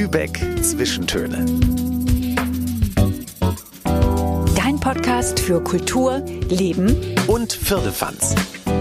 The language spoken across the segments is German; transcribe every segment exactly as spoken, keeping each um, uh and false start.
Lübeck Zwischentöne. Dein Podcast für Kultur, Leben und Firlefanz.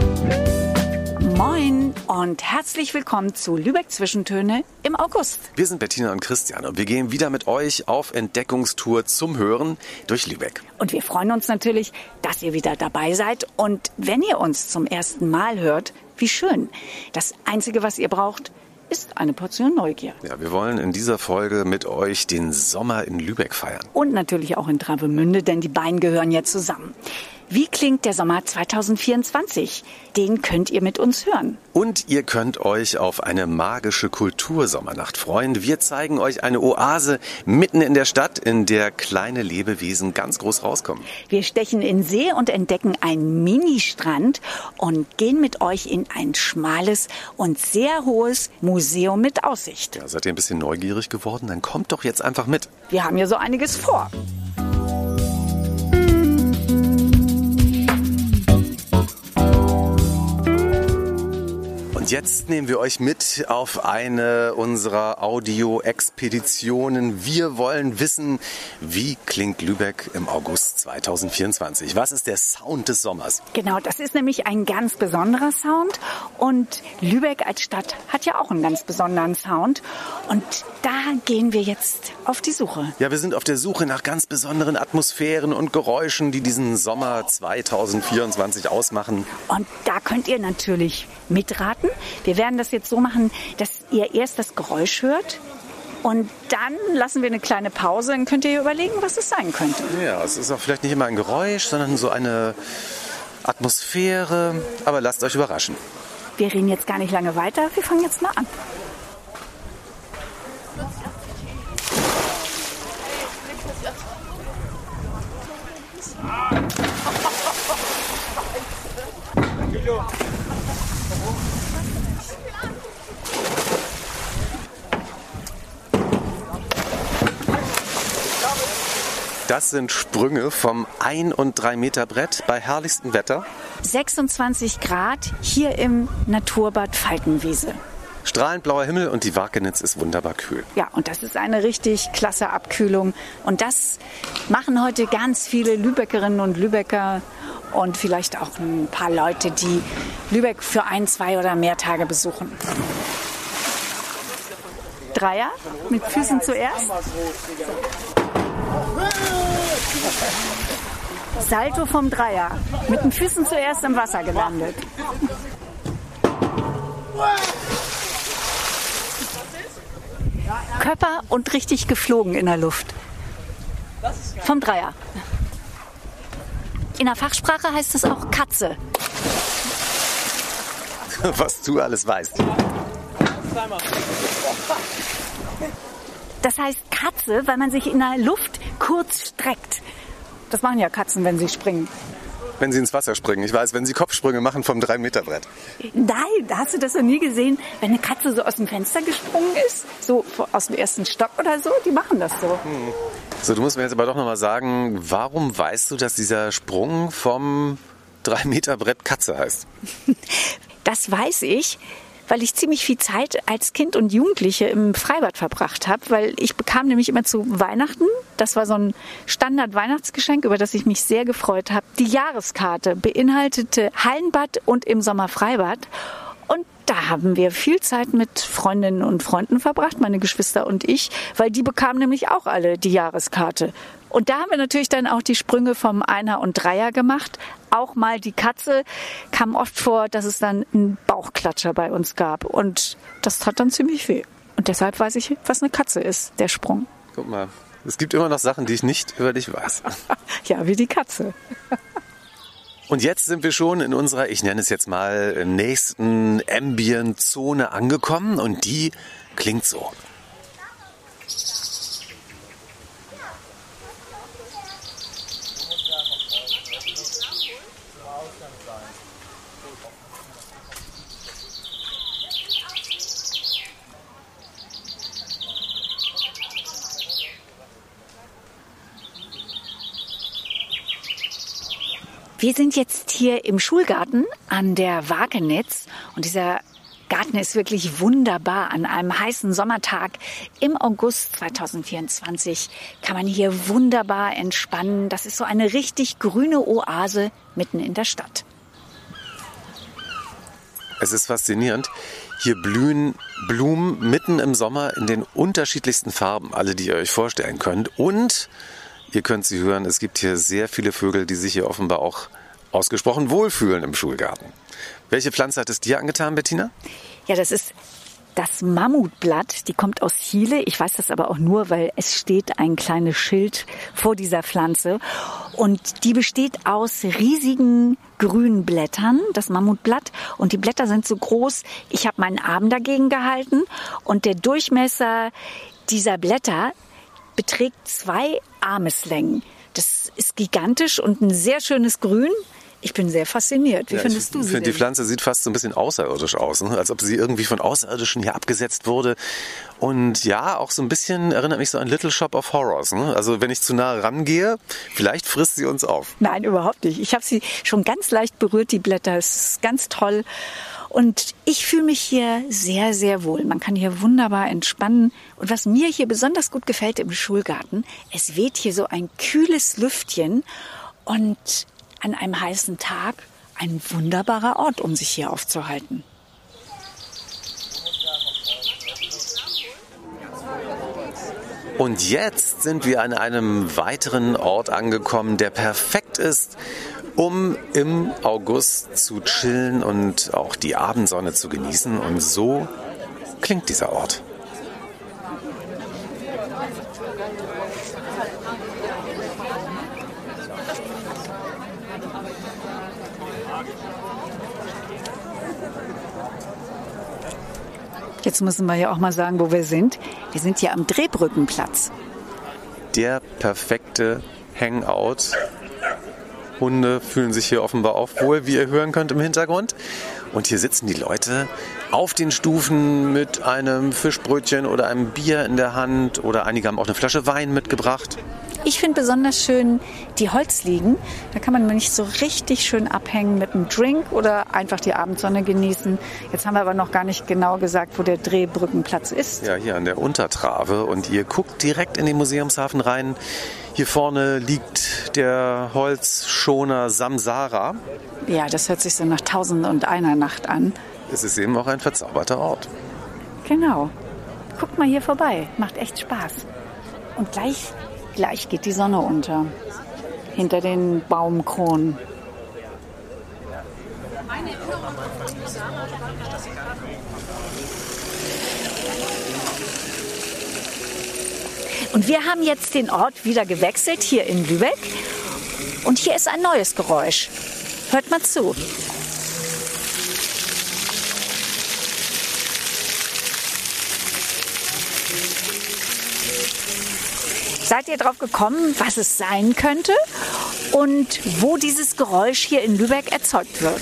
Moin und herzlich willkommen zu Lübeck Zwischentöne im August. Wir sind Bettina und Christian und wir gehen wieder mit euch auf Entdeckungstour zum Hören durch Lübeck. Und wir freuen uns natürlich, dass ihr wieder dabei seid. Und wenn ihr uns zum ersten Mal hört, wie schön. Das Einzige, was ihr braucht, ist eine Portion Neugier. Ja, wir wollen in dieser Folge mit euch den Sommer in Lübeck feiern. Und natürlich auch in Travemünde, denn die beiden gehören ja zusammen. Wie klingt der Sommer zwanzig vierundzwanzig? Den könnt ihr mit uns hören. Und ihr könnt euch auf eine magische Kultursommernacht freuen. Wir zeigen euch eine Oase mitten in der Stadt, in der kleine Lebewesen ganz groß rauskommen. Wir stechen in See und entdecken einen Ministrand und gehen mit euch in ein schmales und sehr hohes Museum mit Aussicht. Ja, seid ihr ein bisschen neugierig geworden? Dann kommt doch jetzt einfach mit. Wir haben ja so einiges vor. Jetzt nehmen wir euch mit auf eine unserer Audio-Expeditionen. Wir wollen wissen, wie klingt Lübeck im August zwanzig vierundzwanzig? Was ist der Sound des Sommers? Genau, das ist nämlich ein ganz besonderer Sound. Und Lübeck als Stadt hat ja auch einen ganz besonderen Sound. Und da gehen wir jetzt auf die Suche. Ja, wir sind auf der Suche nach ganz besonderen Atmosphären und Geräuschen, die diesen Sommer zwanzig vierundzwanzig ausmachen. Und da könnt ihr natürlich mitraten. Wir werden das jetzt so machen, dass ihr erst das Geräusch hört und dann lassen wir eine kleine Pause. Dann könnt ihr überlegen, was es sein könnte. Ja, es ist auch vielleicht nicht immer ein Geräusch, sondern so eine Atmosphäre. Aber lasst euch überraschen. Wir reden jetzt gar nicht lange weiter. Wir fangen jetzt mal an. Das sind Sprünge vom ein- und drei Meter Brett bei herrlichstem Wetter. sechsundzwanzig Grad hier im Naturbad Falkenwiese. Strahlend blauer Himmel und die Wakenitz ist wunderbar kühl. Ja, und das ist eine richtig klasse Abkühlung. Und das machen heute ganz viele Lübeckerinnen und Lübecker und vielleicht auch ein paar Leute, die Lübeck für ein, zwei oder mehr Tage besuchen. Dreier mit Füßen zuerst. Salto vom Dreier. Mit den Füßen zuerst im Wasser gelandet. Körper und richtig geflogen in der Luft. Vom Dreier. In der Fachsprache heißt es auch Katze. Was du alles weißt. Das heißt Katze, weil man sich in der Luft kurz streckt. Das machen ja Katzen, wenn sie springen. Wenn sie ins Wasser springen. Ich weiß, wenn sie Kopfsprünge machen vom drei Meter Brett. Nein, hast du das noch nie gesehen? Wenn eine Katze so aus dem Fenster gesprungen ist, so aus dem ersten Stock oder so, die machen das so. Hm. So, du musst mir jetzt aber doch nochmal sagen, warum weißt du, dass dieser Sprung vom drei Meter Brett Katze heißt? Das weiß ich, weil ich ziemlich viel Zeit als Kind und Jugendliche im Freibad verbracht habe, weil ich bekam nämlich immer zu Weihnachten, das war so ein Standard-Weihnachtsgeschenk, über das ich mich sehr gefreut habe, die Jahreskarte beinhaltete Hallenbad und im Sommer Freibad. Und da haben wir viel Zeit mit Freundinnen und Freunden verbracht, meine Geschwister und ich, weil die bekamen nämlich auch alle die Jahreskarte. Und da haben wir natürlich dann auch die Sprünge vom Einer und Dreier gemacht. Auch mal die Katze kam oft vor, dass es dann einen Bauchklatscher bei uns gab. Und das tat dann ziemlich weh. Und deshalb weiß ich, was eine Katze ist, der Sprung. Guck mal, es gibt immer noch Sachen, die ich nicht über dich weiß. Ja, wie die Katze. Und jetzt sind wir schon in unserer, ich nenne es jetzt mal, nächsten Ambient-Zone angekommen. Und die klingt so. Wir sind jetzt hier im Schulgarten an der Wakenitz und dieser Garten ist wirklich wunderbar. An einem heißen Sommertag im August zweitausendvierundzwanzig kann man hier wunderbar entspannen. Das ist so eine richtig grüne Oase mitten in der Stadt. Es ist faszinierend. Hier blühen Blumen mitten im Sommer in den unterschiedlichsten Farben, alle, die ihr euch vorstellen könnt. Und ihr könnt sie hören, es gibt hier sehr viele Vögel, die sich hier offenbar auch ausgesprochen wohlfühlen im Schulgarten. Welche Pflanze hat es dir angetan, Bettina? Ja, das ist das Mammutblatt. Die kommt aus Chile. Ich weiß das aber auch nur, weil es steht ein kleines Schild vor dieser Pflanze. Und die besteht aus riesigen grünen Blättern, das Mammutblatt. Und die Blätter sind so groß. Ich habe meinen Arm dagegen gehalten. Und der Durchmesser dieser Blätter beträgt zwei Armeslängen. Das ist gigantisch und ein sehr schönes Grün. Ich bin sehr fasziniert. Wie ja, findest du sie? Ich finde, die Pflanze sieht fast so ein bisschen außerirdisch aus, ne? Als ob sie irgendwie von Außerirdischen hier abgesetzt wurde. Und ja, auch so ein bisschen erinnert mich so an Little Shop of Horrors. Ne? Also wenn ich zu nah rangehe, vielleicht frisst sie uns auf. Nein, überhaupt nicht. Ich habe sie schon ganz leicht berührt, die Blätter. Es ist ganz toll. Und ich fühle mich hier sehr, sehr wohl. Man kann hier wunderbar entspannen. Und was mir hier besonders gut gefällt im Schulgarten, es weht hier so ein kühles Lüftchen und an einem heißen Tag ein wunderbarer Ort, um sich hier aufzuhalten. Und jetzt sind wir an einem weiteren Ort angekommen, der perfekt ist, um im August zu chillen und auch die Abendsonne zu genießen. Und so klingt dieser Ort. Jetzt müssen wir ja auch mal sagen, wo wir sind. Wir sind hier am Drehbrückenplatz. Der perfekte Hangout. Hunde fühlen sich hier offenbar auch wohl, wie ihr hören könnt im Hintergrund. Und hier sitzen die Leute auf den Stufen mit einem Fischbrötchen oder einem Bier in der Hand. Oder einige haben auch eine Flasche Wein mitgebracht. Ich finde besonders schön die Holzliegen. Da kann man nicht so richtig schön abhängen mit einem Drink oder einfach die Abendsonne genießen. Jetzt haben wir aber noch gar nicht genau gesagt, wo der Drehbrückenplatz ist. Ja, hier an der Untertrave. Und ihr guckt direkt in den Museumshafen rein. Hier vorne liegt der Holzschoner Samsara. Ja, das hört sich so nach Tausend und einer Nacht an. Es ist eben auch ein verzauberter Ort. Genau. Guckt mal hier vorbei. Macht echt Spaß. Und gleich... Gleich geht die Sonne unter, hinter den Baumkronen. Und wir haben jetzt den Ort wieder gewechselt, hier in Lübeck. Und hier ist ein neues Geräusch. Hört mal zu. Seid ihr drauf gekommen, was es sein könnte und wo dieses Geräusch hier in Lübeck erzeugt wird?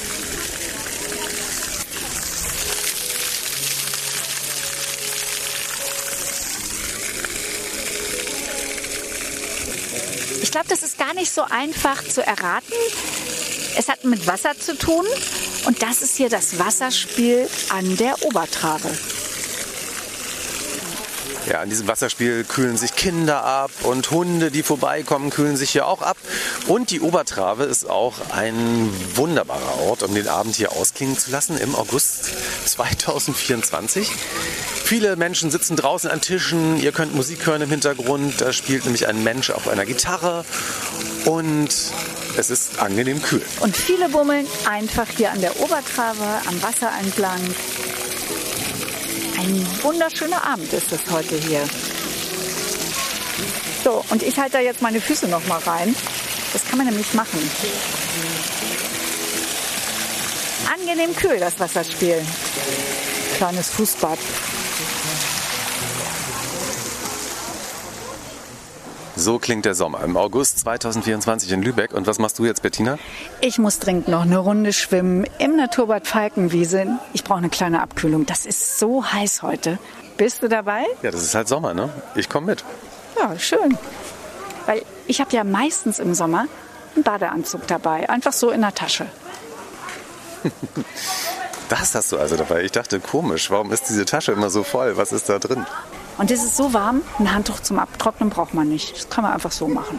Ich glaube, das ist gar nicht so einfach zu erraten. Es hat mit Wasser zu tun und das ist hier das Wasserspiel an der Obertrave. Ja, an diesem Wasserspiel kühlen sich Kinder ab und Hunde, die vorbeikommen, kühlen sich hier auch ab. Und die Obertrave ist auch ein wunderbarer Ort, um den Abend hier ausklingen zu lassen im August zweitausendvierundzwanzig. Viele Menschen sitzen draußen an Tischen, ihr könnt Musik hören im Hintergrund, da spielt nämlich ein Mensch auf einer Gitarre und es ist angenehm kühl. Und viele bummeln einfach hier an der Obertrave, am Wasser entlang. Ein wunderschöner Abend ist es heute hier. So, und ich halte da jetzt meine Füße noch mal rein. Das kann man nämlich machen. Angenehm kühl, das Wasserspiel. Kleines Fußbad. So klingt der Sommer im August zweitausendvierundzwanzig in Lübeck. Und was machst du jetzt, Bettina? Ich muss dringend noch eine Runde schwimmen im Naturbad Falkenwiese. Ich brauche eine kleine Abkühlung. Das ist so heiß heute. Bist du dabei? Ja, das ist halt Sommer, ne? Ich komme mit. Ja, schön. Weil ich habe ja meistens im Sommer einen Badeanzug dabei. Einfach so in der Tasche. Das hast du also dabei. Ich dachte, komisch, warum ist diese Tasche immer so voll? Was ist da drin? Und es ist so warm, ein Handtuch zum Abtrocknen braucht man nicht. Das kann man einfach so machen.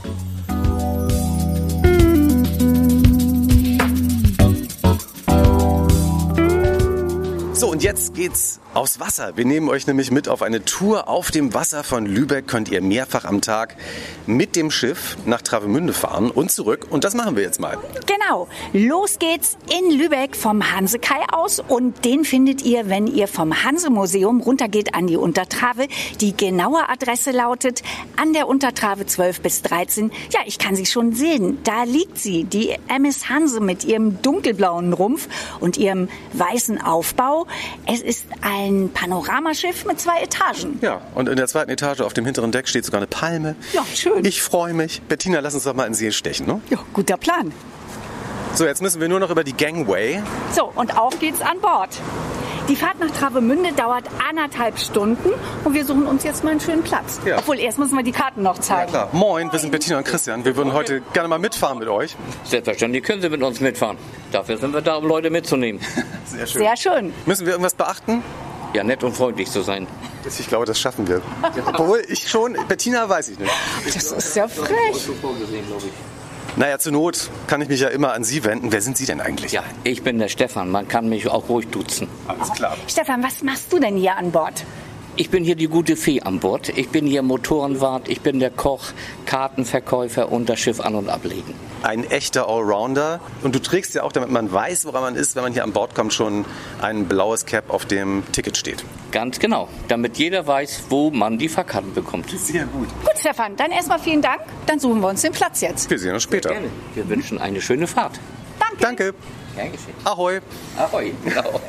So, und jetzt geht's aufs Wasser. Wir nehmen euch nämlich mit auf eine Tour auf dem Wasser von Lübeck. Könnt ihr mehrfach am Tag mit dem Schiff nach Travemünde fahren und zurück. Und das machen wir jetzt mal. Genau. Los geht's in Lübeck vom Hansekai aus. Und den findet ihr, wenn ihr vom Hansemuseum runtergeht an die Untertrave. Die genaue Adresse lautet an der Untertrave zwölf bis dreizehn. Ja, ich kann sie schon sehen. Da liegt sie, die M S Hanse mit ihrem dunkelblauen Rumpf und ihrem weißen Aufbau. Es ist ein Panoramaschiff mit zwei Etagen. Ja, und in der zweiten Etage auf dem hinteren Deck steht sogar eine Palme. Ja, schön. Ich freue mich. Bettina, lass uns doch mal in See stechen, ne? Ja, guter Plan. So, jetzt müssen wir nur noch über die Gangway. So, und auf geht's an Bord. Die Fahrt nach Travemünde dauert anderthalb Stunden und wir suchen uns jetzt mal einen schönen Platz. Ja. Obwohl, erst müssen wir die Karten noch zeigen. Ja, klar. Moin, wir sind Bettina und Christian. Wir würden heute gerne mal mitfahren mit euch. Selbstverständlich können Sie mit uns mitfahren. Dafür sind wir da, um Leute mitzunehmen. Sehr schön. Sehr schön. Müssen wir irgendwas beachten? Ja, nett und freundlich zu sein. Ich glaube, das schaffen wir. Obwohl, ich schon, Bettina weiß ich nicht. Das ist ja frech. Naja, zur Not kann ich mich ja immer an Sie wenden. Wer sind Sie denn eigentlich? Ja, ich bin der Stefan. Man kann mich auch ruhig duzen. Alles klar. Stefan, was machst du denn hier an Bord? Ich bin hier die gute Fee an Bord. Ich bin hier Motorenwart, ich bin der Koch, Kartenverkäufer und das Schiff an- und ablegen. Ein echter Allrounder. Und du trägst ja auch, damit man weiß, woran man ist, wenn man hier an Bord kommt, schon ein blaues Cap, auf dem Ticket steht. Ganz genau, damit jeder weiß, wo man die Fahrkarten bekommt. Sehr gut. Gut, Stefan, dann erstmal vielen Dank. Dann suchen wir uns den Platz jetzt. Wir sehen uns später. Gerne. Wir wünschen eine schöne Fahrt. Danke. Danke. Gern geschehen. Ahoi. Ahoi, genau.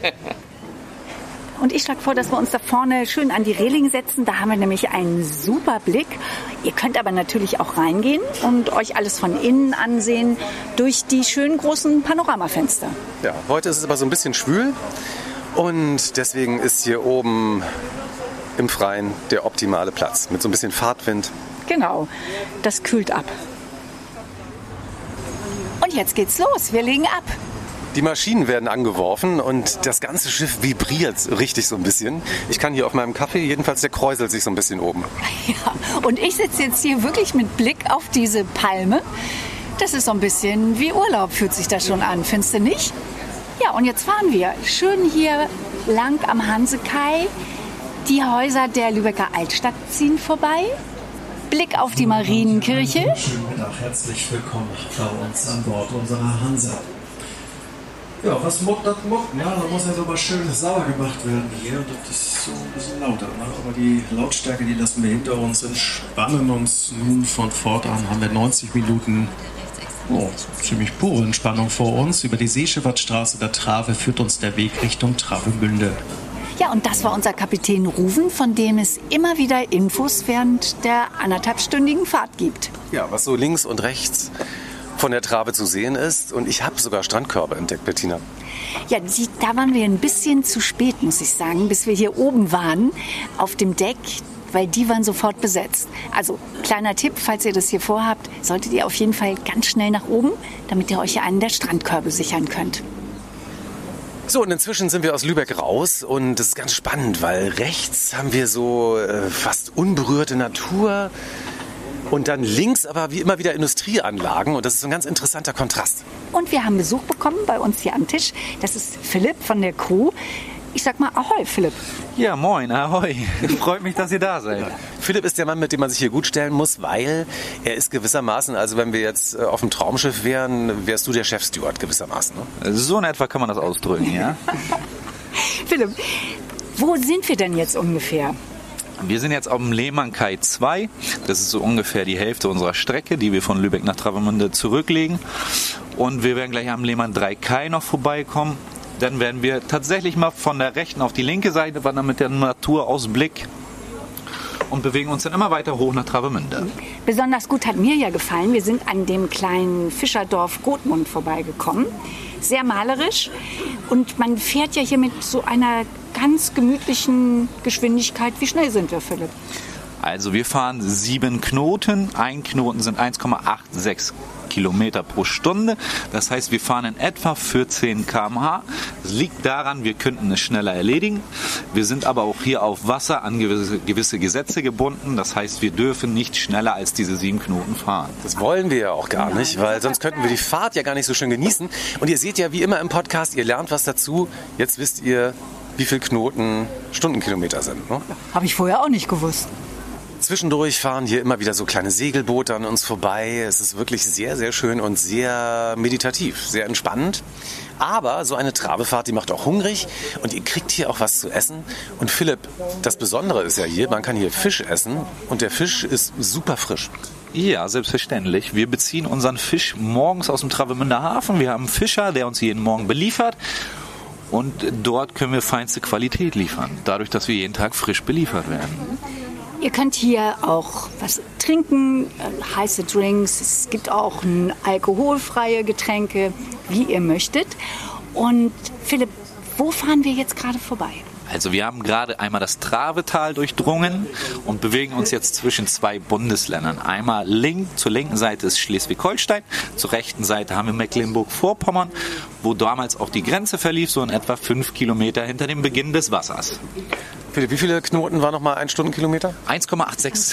Und ich schlage vor, dass wir uns da vorne schön an die Reling setzen. Da haben wir nämlich einen super Blick. Ihr könnt aber natürlich auch reingehen und euch alles von innen ansehen durch die schönen großen Panoramafenster. Ja, heute ist es aber so ein bisschen schwül und deswegen ist hier oben im Freien der optimale Platz mit so ein bisschen Fahrtwind. Genau, das kühlt ab. Und jetzt geht's los. Wir legen ab. Die Maschinen werden angeworfen und das ganze Schiff vibriert richtig so ein bisschen. Ich kann hier auf meinem Kaffee, jedenfalls der kräuselt sich so ein bisschen oben. Ja, und ich sitze jetzt hier wirklich mit Blick auf diese Palme. Das ist so ein bisschen wie Urlaub, fühlt sich das schon an, findest du nicht? Ja, und jetzt fahren wir schön hier lang am Hansekai. Die Häuser der Lübecker Altstadt ziehen vorbei. Blick auf die Marienkirche. Schönen Mittag, herzlich willkommen bei uns an Bord unserer Hansa. Ja, was muckt, das muckt, ja, da muss ja so was schön sauer gemacht werden hier. Das ist so ein bisschen lauter, ne? Aber die Lautstärke, die lassen wir hinter uns, entspannen uns nun von fortan, haben wir neunzig Minuten oh, ziemlich pure Entspannung vor uns. Über die Seeschifffahrtsstraße der Trave führt uns der Weg Richtung Travemünde. Ja, und das war unser Kapitän Ruven, von dem es immer wieder Infos während der anderthalbstündigen Fahrt gibt. Ja, was so links und rechts von der Trave zu sehen ist. Und ich habe sogar Strandkörbe entdeckt, Bettina. Ja, die, da waren wir ein bisschen zu spät, muss ich sagen, bis wir hier oben waren auf dem Deck, weil die waren sofort besetzt. Also kleiner Tipp, falls ihr das hier vorhabt, solltet ihr auf jeden Fall ganz schnell nach oben, damit ihr euch hier einen der Strandkörbe sichern könnt. So, und inzwischen sind wir aus Lübeck raus und das ist ganz spannend, weil rechts haben wir so äh, fast unberührte Natur und dann links aber wie immer wieder Industrieanlagen und das ist so ein ganz interessanter Kontrast. Und wir haben Besuch bekommen bei uns hier am Tisch. Das ist Philipp von der Crew. Ich sag mal Ahoi, Philipp. Ja, moin, Ahoi. Freut mich, dass ihr da seid. Ja. Philipp ist der Mann, mit dem man sich hier gut stellen muss, weil er ist gewissermaßen, also wenn wir jetzt auf dem Traumschiff wären, wärst du der Chefsteward gewissermaßen. Ne? So in etwa kann man das ausdrücken, ja? Philipp, wo sind wir denn jetzt ungefähr? Wir sind jetzt auf dem Lehmann-Kai zwei. Das ist so ungefähr die Hälfte unserer Strecke, die wir von Lübeck nach Travemünde zurücklegen. Und wir werden gleich am Lehmann drei Kai noch vorbeikommen. Dann werden wir tatsächlich mal von der rechten auf die linke Seite wandern mit dem Naturausblick und bewegen uns dann immer weiter hoch nach Travemünde. Besonders gut hat mir ja gefallen, wir sind an dem kleinen Fischerdorf Gotmund vorbeigekommen. Sehr malerisch und man fährt ja hier mit so einer ganz gemütlichen Geschwindigkeit. Wie schnell sind wir, Philipp? Also wir fahren sieben Knoten, ein Knoten sind eins Komma sechsundachtzig Kilometer pro Stunde. Das heißt, wir fahren in etwa vierzehn Kilometer pro Stunde. Das liegt daran, wir könnten es schneller erledigen. Wir sind aber auch hier auf Wasser an gewisse, gewisse Gesetze gebunden. Das heißt, wir dürfen nicht schneller als diese sieben Knoten fahren. Das wollen wir ja auch gar nicht, weil sonst könnten wir die Fahrt ja gar nicht so schön genießen. Und ihr seht ja wie immer im Podcast, ihr lernt was dazu. Jetzt wisst ihr, wie viel Knoten Stundenkilometer sind. Ne? Habe ich vorher auch nicht gewusst. Zwischendurch fahren hier immer wieder so kleine Segelboote an uns vorbei. Es ist wirklich sehr, sehr schön und sehr meditativ, sehr entspannend. Aber so eine Trabefahrt, die macht auch hungrig und ihr kriegt hier auch was zu essen. Und Philipp, das Besondere ist ja hier, man kann hier Fisch essen und der Fisch ist super frisch. Ja, selbstverständlich. Wir beziehen unseren Fisch morgens aus dem Travemünder Hafen. Wir haben einen Fischer, der uns jeden Morgen beliefert. Und dort können wir feinste Qualität liefern, dadurch, dass wir jeden Tag frisch beliefert werden. Ihr könnt hier auch was trinken, äh, heiße Drinks. Es gibt auch n, alkoholfreie Getränke, wie ihr möchtet. Und Philipp, wo fahren wir jetzt gerade vorbei? Also wir haben gerade einmal das Travetal durchdrungen und bewegen uns jetzt zwischen zwei Bundesländern. Einmal link, zur linken Seite ist Schleswig-Holstein, zur rechten Seite haben wir Mecklenburg-Vorpommern, wo damals auch die Grenze verlief, so in etwa fünf Kilometer hinter dem Beginn des Wassers. Philipp, wie viele Knoten war nochmal ein Stundenkilometer? eins Komma sechsundachtzig.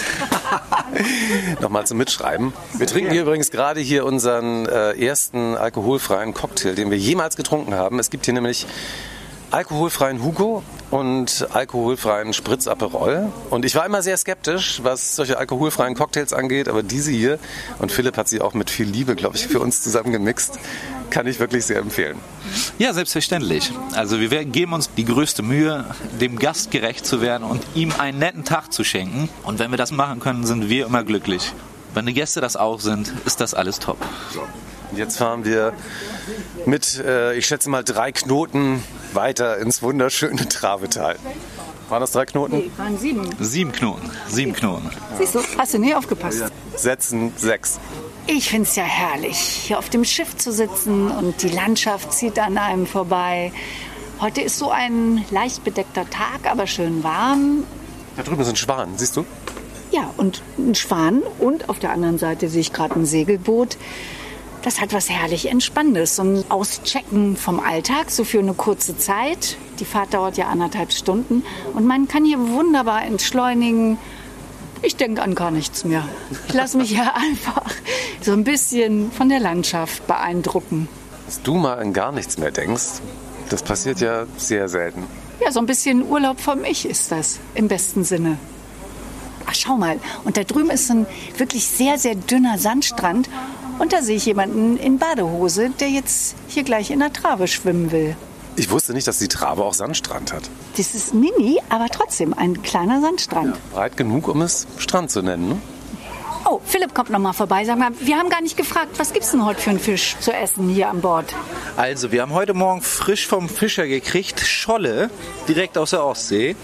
Nochmal zum Mitschreiben. Wir trinken hier übrigens gerade hier unseren äh, ersten alkoholfreien Cocktail, den wir jemals getrunken haben. Es gibt hier nämlich alkoholfreien Hugo und alkoholfreien Spritz-Aperol. Und ich war immer sehr skeptisch, was solche alkoholfreien Cocktails angeht, aber diese hier, und Philipp hat sie auch mit viel Liebe, glaube ich, für uns zusammen gemixt, kann ich wirklich sehr empfehlen. Ja, selbstverständlich. Also wir geben uns die größte Mühe, dem Gast gerecht zu werden und ihm einen netten Tag zu schenken. Und wenn wir das machen können, sind wir immer glücklich. Wenn die Gäste das auch sind, ist das alles top. Und jetzt fahren wir mit, äh, ich schätze mal, drei Knoten weiter ins wunderschöne Travetal. Waren das drei Knoten? Nee, waren sieben. Sieben Knoten. Sieben Knoten. Siehst du, hast du nie aufgepasst? Setzen sechs. Ich finde es ja herrlich, hier auf dem Schiff zu sitzen und die Landschaft zieht an einem vorbei. Heute ist so ein leicht bedeckter Tag, aber schön warm. Da drüben ist ein Schwan, siehst du? Ja, und ein Schwan und auf der anderen Seite sehe ich gerade ein Segelboot. Das hat was herrlich Entspannendes. So ein Auschecken vom Alltag, so für eine kurze Zeit. Die Fahrt dauert ja anderthalb Stunden. Und man kann hier wunderbar entschleunigen. Ich denke an gar nichts mehr. Ich lasse mich ja einfach so ein bisschen von der Landschaft beeindrucken. Dass du mal an gar nichts mehr denkst, das passiert ja sehr selten. Ja, so ein bisschen Urlaub vom Ich ist das, im besten Sinne. Ach, schau mal. Und da drüben ist ein wirklich sehr, sehr dünner Sandstrand. Und da sehe ich jemanden in Badehose, der jetzt hier gleich in der Trave schwimmen will. Ich wusste nicht, dass die Trave auch Sandstrand hat. Das ist mini, aber trotzdem ein kleiner Sandstrand. Ja, breit genug, um es Strand zu nennen, ne? Oh, Philipp kommt noch mal vorbei. Sag mal, wir haben gar nicht gefragt, was gibt's denn heute für einen Fisch zu essen hier an Bord? Also, wir haben heute Morgen frisch vom Fischer gekriegt, Scholle, direkt aus der Ostsee.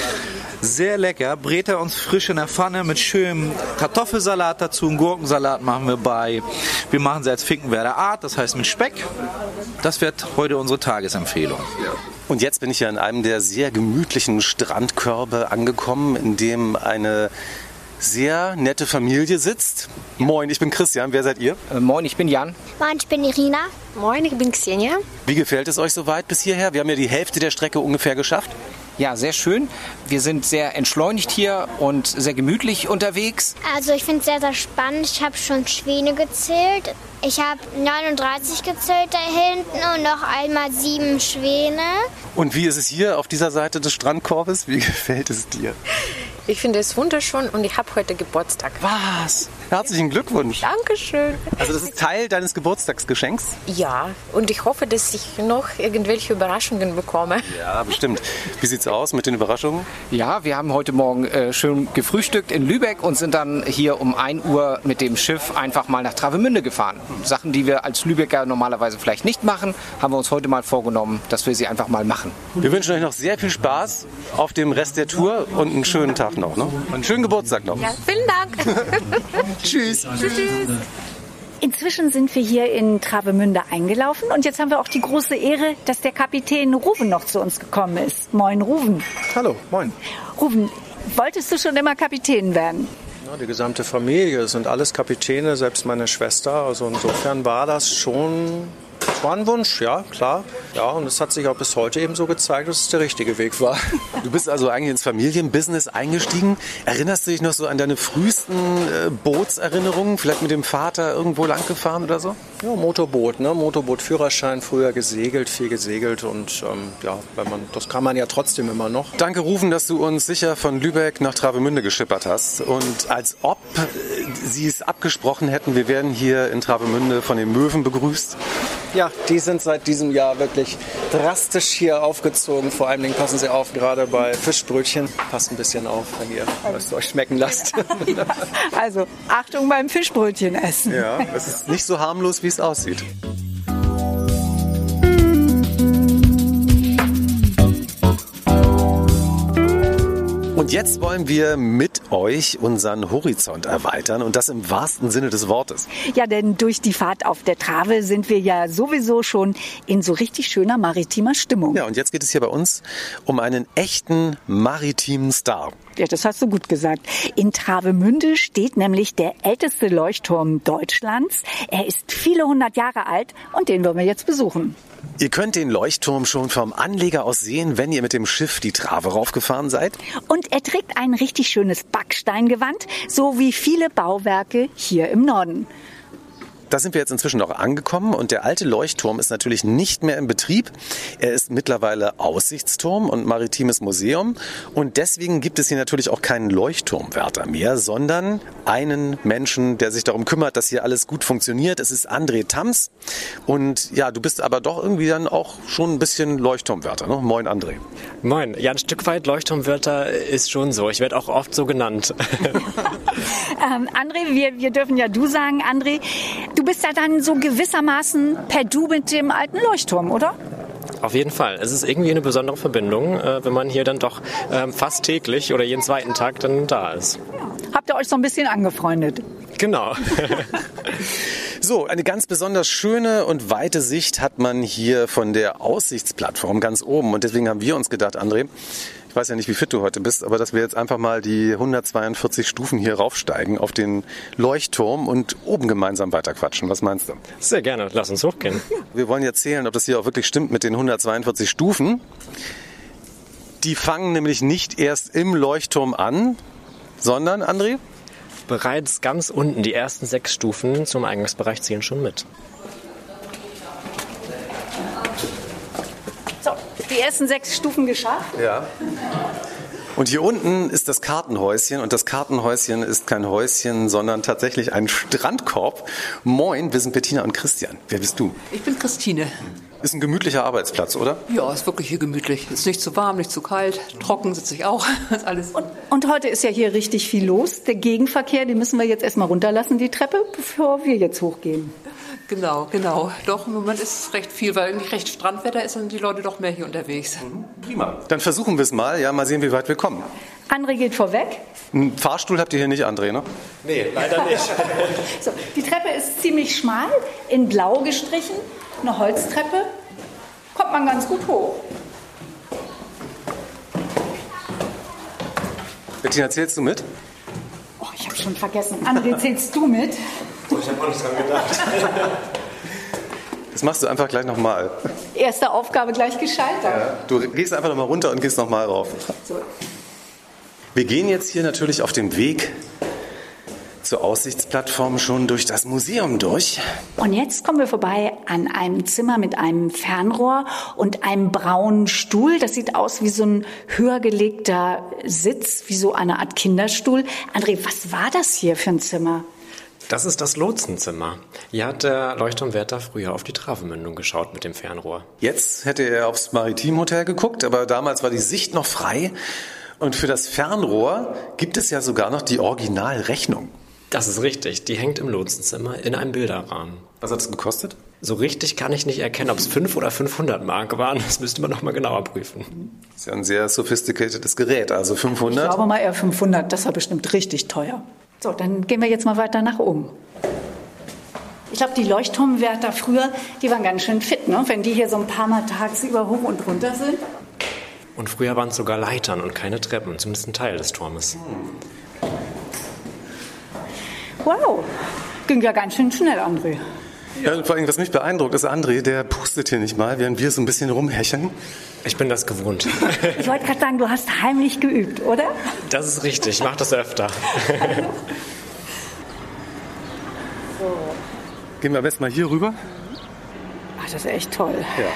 Sehr lecker, brät er uns frisch in der Pfanne mit schönem Kartoffelsalat dazu, einen Gurkensalat machen wir bei. Wir machen sie als Finkenwerder Art, das heißt mit Speck. Das wird heute unsere Tagesempfehlung. Und jetzt bin ich ja in einem der sehr gemütlichen Strandkörbe angekommen, in dem eine sehr nette Familie sitzt. Moin, ich bin Christian, wer seid ihr? Äh, moin, ich bin Jan. Moin, ich bin Irina. Moin, ich bin Xenia. Wie gefällt es euch soweit bis hierher? Wir haben ja die Hälfte der Strecke ungefähr geschafft. Ja, sehr schön. Wir sind sehr entschleunigt hier und sehr gemütlich unterwegs. Also ich finde es sehr, sehr spannend. Ich habe schon Schwäne gezählt. Ich habe neununddreißig gezählt da hinten und noch einmal sieben Schwäne. Und wie ist es hier auf dieser Seite des Strandkorbes? Wie gefällt es dir? Ich finde es wunderschön und ich habe heute Geburtstag. Was? Herzlichen Glückwunsch. Dankeschön. Also das ist Teil deines Geburtstagsgeschenks? Ja, und ich hoffe, dass ich noch irgendwelche Überraschungen bekomme. Ja, bestimmt. Wie sieht's aus mit den Überraschungen? Ja, wir haben heute Morgen äh, schön gefrühstückt in Lübeck und sind dann hier um ein Uhr mit dem Schiff einfach mal nach Travemünde gefahren. Sachen, die wir als Lübecker normalerweise vielleicht nicht machen, haben wir uns heute mal vorgenommen, dass wir sie einfach mal machen. Wir wünschen euch noch sehr viel Spaß auf dem Rest der Tour und einen schönen Tag noch. Ne? Und einen schönen Geburtstag noch. Ja, vielen Dank. Tschüss. Tschüss. Inzwischen sind wir hier in Travemünde eingelaufen und jetzt haben wir auch die große Ehre, dass der Kapitän Ruven noch zu uns gekommen ist. Moin, Ruven. Hallo, moin. Ruven, wolltest du schon immer Kapitän werden? Ja, die gesamte Familie, es sind alles Kapitäne, selbst meine Schwester. Also insofern war das schon... war ein Wunsch, ja, klar. Ja, und es hat sich auch bis heute eben so gezeigt, dass es der richtige Weg war. Du bist also eigentlich ins Familienbusiness eingestiegen. Erinnerst du dich noch so an deine frühesten äh, Bootserinnerungen? Vielleicht mit dem Vater irgendwo lang gefahren oder so? Ja, Motorboot, ne? Motorbootführerschein, früher gesegelt, viel gesegelt. Und ähm, ja, wenn man, das kann man ja trotzdem immer noch. Danke, Rufen, dass du uns sicher von Lübeck nach Travemünde geschippert hast. Und als ob äh, sie es abgesprochen hätten, wir werden hier in Travemünde von den Möwen begrüßt. Ja, die sind seit diesem Jahr wirklich drastisch hier aufgezogen. Vor allem passen sie auf, gerade bei Fischbrötchen. Passt ein bisschen auf, wenn ihr es euch schmecken lasst. Ja, also Achtung beim Fischbrötchen essen. Ja, es ist nicht so harmlos, wie es aussieht. Und jetzt wollen wir mit euch unseren Horizont erweitern und das im wahrsten Sinne des Wortes. Ja, denn durch die Fahrt auf der Trave sind wir ja sowieso schon in so richtig schöner maritimer Stimmung. Ja, und jetzt geht es hier bei uns um einen echten maritimen Star. Ja, das hast du gut gesagt. In Travemünde steht nämlich der älteste Leuchtturm Deutschlands. Er ist viele hundert Jahre alt und den wollen wir jetzt besuchen. Ihr könnt den Leuchtturm schon vom Anleger aus sehen, wenn ihr mit dem Schiff die Trave raufgefahren seid. Und er trägt ein richtig schönes Backsteingewand, so wie viele Bauwerke hier im Norden. Da sind wir jetzt inzwischen noch angekommen und der alte Leuchtturm ist natürlich nicht mehr in Betrieb. Er ist mittlerweile Aussichtsturm und maritimes Museum und deswegen gibt es hier natürlich auch keinen Leuchtturmwärter mehr, sondern einen Menschen, der sich darum kümmert, dass hier alles gut funktioniert. Es ist André Tams und ja, du bist aber doch irgendwie dann auch schon ein bisschen Leuchtturmwärter, ne? Moin André. Moin, ja, ein Stück weit Leuchtturmwärter ist schon so. Ich werde auch oft so genannt. ähm, André, wir, wir dürfen ja du sagen, André. Du bist ja dann so gewissermaßen per Du mit dem alten Leuchtturm, oder? Auf jeden Fall. Es ist irgendwie eine besondere Verbindung, wenn man hier dann doch fast täglich oder jeden zweiten Tag dann da ist. Ja. Habt ihr euch so ein bisschen angefreundet? Genau. So, eine ganz besonders schöne und weite Sicht hat man hier von der Aussichtsplattform ganz oben. Und deswegen haben wir uns gedacht, André, ich weiß ja nicht, wie fit du heute bist, aber dass wir jetzt einfach mal die hundertzweiundvierzig Stufen hier raufsteigen auf den Leuchtturm und oben gemeinsam weiterquatschen. Was meinst du? Sehr gerne, lass uns hochgehen. Wir wollen jetzt zählen, ob das hier auch wirklich stimmt mit den hundertzweiundvierzig Stufen. Die fangen nämlich nicht erst im Leuchtturm an, sondern, André? Bereits ganz unten, die ersten sechs Stufen zum Eingangsbereich zählen schon mit. So, die ersten sechs Stufen geschafft. Ja. Und hier unten ist das Kartenhäuschen und das Kartenhäuschen ist kein Häuschen, sondern tatsächlich ein Strandkorb. Moin, wir sind Bettina und Christian. Wer bist du? Ich bin Christine. Ist ein gemütlicher Arbeitsplatz, oder? Ja, ist wirklich hier gemütlich. Ist nicht zu warm, nicht zu kalt. Trocken sitze ich auch. Ist alles. Und, und heute ist ja hier richtig viel los. Der Gegenverkehr, den müssen wir jetzt erstmal runterlassen, die Treppe, bevor wir jetzt hochgehen. Genau, genau. Doch, im Moment ist es recht viel, weil eigentlich recht Strandwetter ist und die Leute doch mehr hier unterwegs. Mhm. Prima. Dann versuchen wir es mal. Ja, mal sehen, wie weit wir kommen. André geht vorweg. Einen Fahrstuhl habt ihr hier nicht, André, ne? Nee, leider nicht. So, die Treppe ist ziemlich schmal, in blau gestrichen. Eine Holztreppe. Kommt man ganz gut hoch. Bettina, zählst du mit? Oh, ich habe schon vergessen. André, zählst du mit? Oh, ich habe auch nicht dran gedacht. Das machst du einfach gleich nochmal. Erste Aufgabe gleich gescheitert. Ja, du gehst einfach nochmal runter und gehst nochmal rauf. So. Wir gehen jetzt hier natürlich auf dem Weg zur Aussichtsplattform schon durch das Museum durch. Und jetzt kommen wir vorbei an einem Zimmer mit einem Fernrohr und einem braunen Stuhl. Das sieht aus wie so ein höher gelegter Sitz, wie so eine Art Kinderstuhl. André, was war das hier für ein Zimmer? Das ist das Lotsenzimmer. Hier hat der Leuchtturmwärter früher auf die Travemündung geschaut mit dem Fernrohr. Jetzt hätte er aufs Maritimhotel geguckt, aber damals war die Sicht noch frei. Und für das Fernrohr gibt es ja sogar noch die Originalrechnung. Das ist richtig. Die hängt im Lotsenzimmer in einem Bilderrahmen. Was hat es gekostet? So richtig kann ich nicht erkennen, ob es fünf oder fünfhundert Mark waren. Das müsste man noch mal genauer prüfen. Das ist ja ein sehr sophisticateds Gerät, also fünfhundert. Ich glaube mal eher fünfhundert. Das war bestimmt richtig teuer. So, dann gehen wir jetzt mal weiter nach oben. Ich glaube, die Leuchtturmwärter früher, die waren ganz schön fit, ne? Wenn die hier so ein paar Mal tagsüber hoch und runter sind. Und früher waren es sogar Leitern und keine Treppen, zumindest ein Teil des Turmes. Wow, ging ja ganz schön schnell, André. Ja, vor allem, was mich beeindruckt, ist André, der pustet hier nicht mal, während wir so ein bisschen rumhecheln. Ich bin das gewohnt. Ich wollte gerade sagen, du hast heimlich geübt, oder? Das ist richtig, ich mache das öfter. So. Gehen wir am besten mal hier rüber. Ach, das ist echt toll. Ja.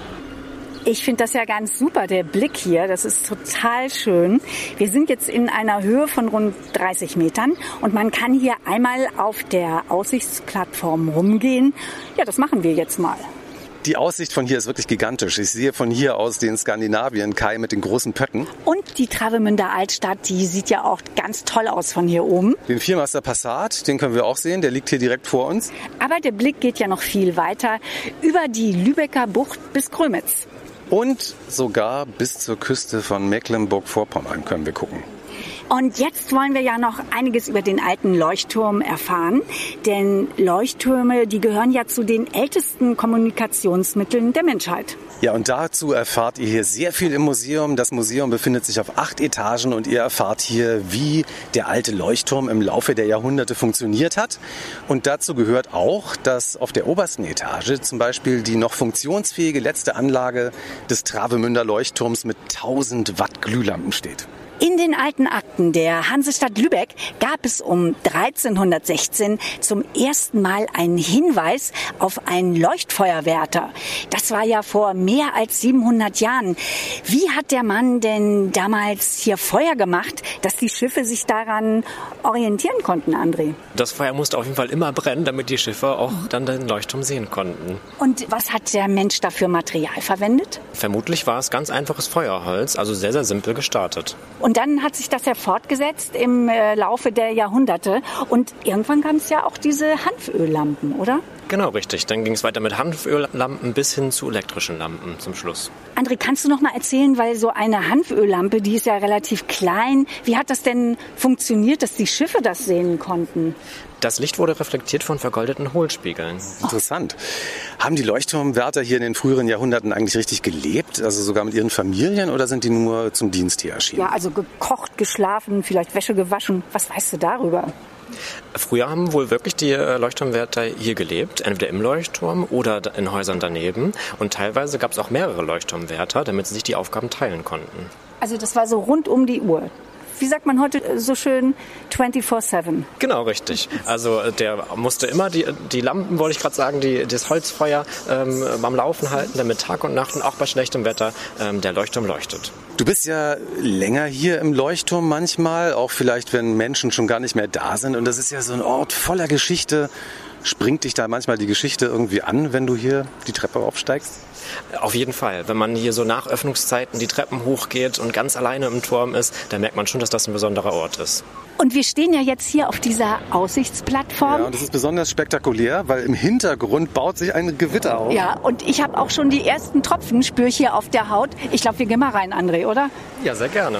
Ich finde das ja ganz super, der Blick hier, das ist total schön. Wir sind jetzt in einer Höhe von rund dreißig Metern und man kann hier einmal auf der Aussichtsplattform rumgehen. Ja, das machen wir jetzt mal. Die Aussicht von hier ist wirklich gigantisch. Ich sehe von hier aus den Skandinavien-Kai mit den großen Pötten. Und die Travemünder Altstadt, die sieht ja auch ganz toll aus von hier oben. Den Viermaster Passat, den können wir auch sehen, der liegt hier direkt vor uns. Aber der Blick geht ja noch viel weiter, über die Lübecker Bucht bis Grömitz. Und sogar bis zur Küste von Mecklenburg-Vorpommern können wir gucken. Und jetzt wollen wir ja noch einiges über den alten Leuchtturm erfahren. Denn Leuchttürme, die gehören ja zu den ältesten Kommunikationsmitteln der Menschheit. Ja, und dazu erfahrt ihr hier sehr viel im Museum. Das Museum befindet sich auf acht Etagen und ihr erfahrt hier, wie der alte Leuchtturm im Laufe der Jahrhunderte funktioniert hat. Und dazu gehört auch, dass auf der obersten Etage zum Beispiel die noch funktionsfähige letzte Anlage des Travemünder Leuchtturms mit tausend Watt Glühlampen steht. In den alten Akten der Hansestadt Lübeck gab es um dreizehnhundertsechzehn zum ersten Mal einen Hinweis auf einen Leuchtfeuerwärter. Das war ja vor mehr als siebenhundert Jahren. Wie hat der Mann denn damals hier Feuer gemacht, dass die Schiffe sich daran orientieren konnten, André? Das Feuer musste auf jeden Fall immer brennen, damit die Schiffe auch dann den Leuchtturm sehen konnten. Und was hat der Mensch dafür Material verwendet? Vermutlich war es ganz einfaches Feuerholz, also sehr, sehr simpel gestartet. Und dann hat sich das ja fortgesetzt im äh, Laufe der Jahrhunderte. Und irgendwann gab es ja auch diese Hanföllampen, oder? Genau, richtig. Dann ging es weiter mit Hanföllampen bis hin zu elektrischen Lampen zum Schluss. André, kannst du noch mal erzählen, weil so eine Hanföllampe, die ist ja relativ klein. Wie hat das denn funktioniert, dass die Schiffe das sehen konnten? Das Licht wurde reflektiert von vergoldeten Hohlspiegeln. Interessant. Haben die Leuchtturmwärter hier in den früheren Jahrhunderten eigentlich richtig gelebt? Also sogar mit ihren Familien oder sind die nur zum Dienst hier erschienen? Ja, also gekocht, geschlafen, vielleicht Wäsche gewaschen. Was weißt du darüber? Früher haben wohl wirklich die Leuchtturmwärter hier gelebt, entweder im Leuchtturm oder in Häusern daneben. Und teilweise gab es auch mehrere Leuchtturmwärter, damit sie sich die Aufgaben teilen konnten. Also das war so rund um die Uhr. Wie sagt man heute so schön, vierundzwanzig sieben? Genau, richtig. Also der musste immer die, die Lampen, wollte ich gerade sagen, die, das Holzfeuer ähm, am Laufen halten, damit Tag und Nacht und auch bei schlechtem Wetter ähm, der Leuchtturm leuchtet. Du bist ja länger hier im Leuchtturm manchmal, auch vielleicht, wenn Menschen schon gar nicht mehr da sind. Und das ist ja so ein Ort voller Geschichte. Springt dich da manchmal die Geschichte irgendwie an, wenn du hier die Treppe aufsteigst? Auf jeden Fall. Wenn man hier so nach Öffnungszeiten die Treppen hochgeht und ganz alleine im Turm ist, dann merkt man schon, dass das ein besonderer Ort ist. Und wir stehen ja jetzt hier auf dieser Aussichtsplattform. Ja, und das ist besonders spektakulär, weil im Hintergrund baut sich ein Gewitter auf. Ja, und ich habe auch schon die ersten Tropfen, spüre ich hier auf der Haut. Ich glaube, wir gehen mal rein, André, oder? Ja, sehr gerne.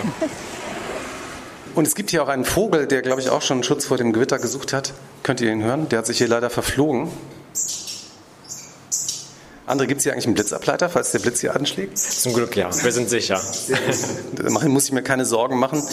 Und es gibt hier auch einen Vogel, der, glaube ich, auch schon Schutz vor dem Gewitter gesucht hat. Könnt ihr ihn hören? Der hat sich hier leider verflogen. André, gibt es hier eigentlich einen Blitzableiter, falls der Blitz hier anschlägt? Zum Glück ja, wir sind sicher. Da muss ich mir keine Sorgen machen.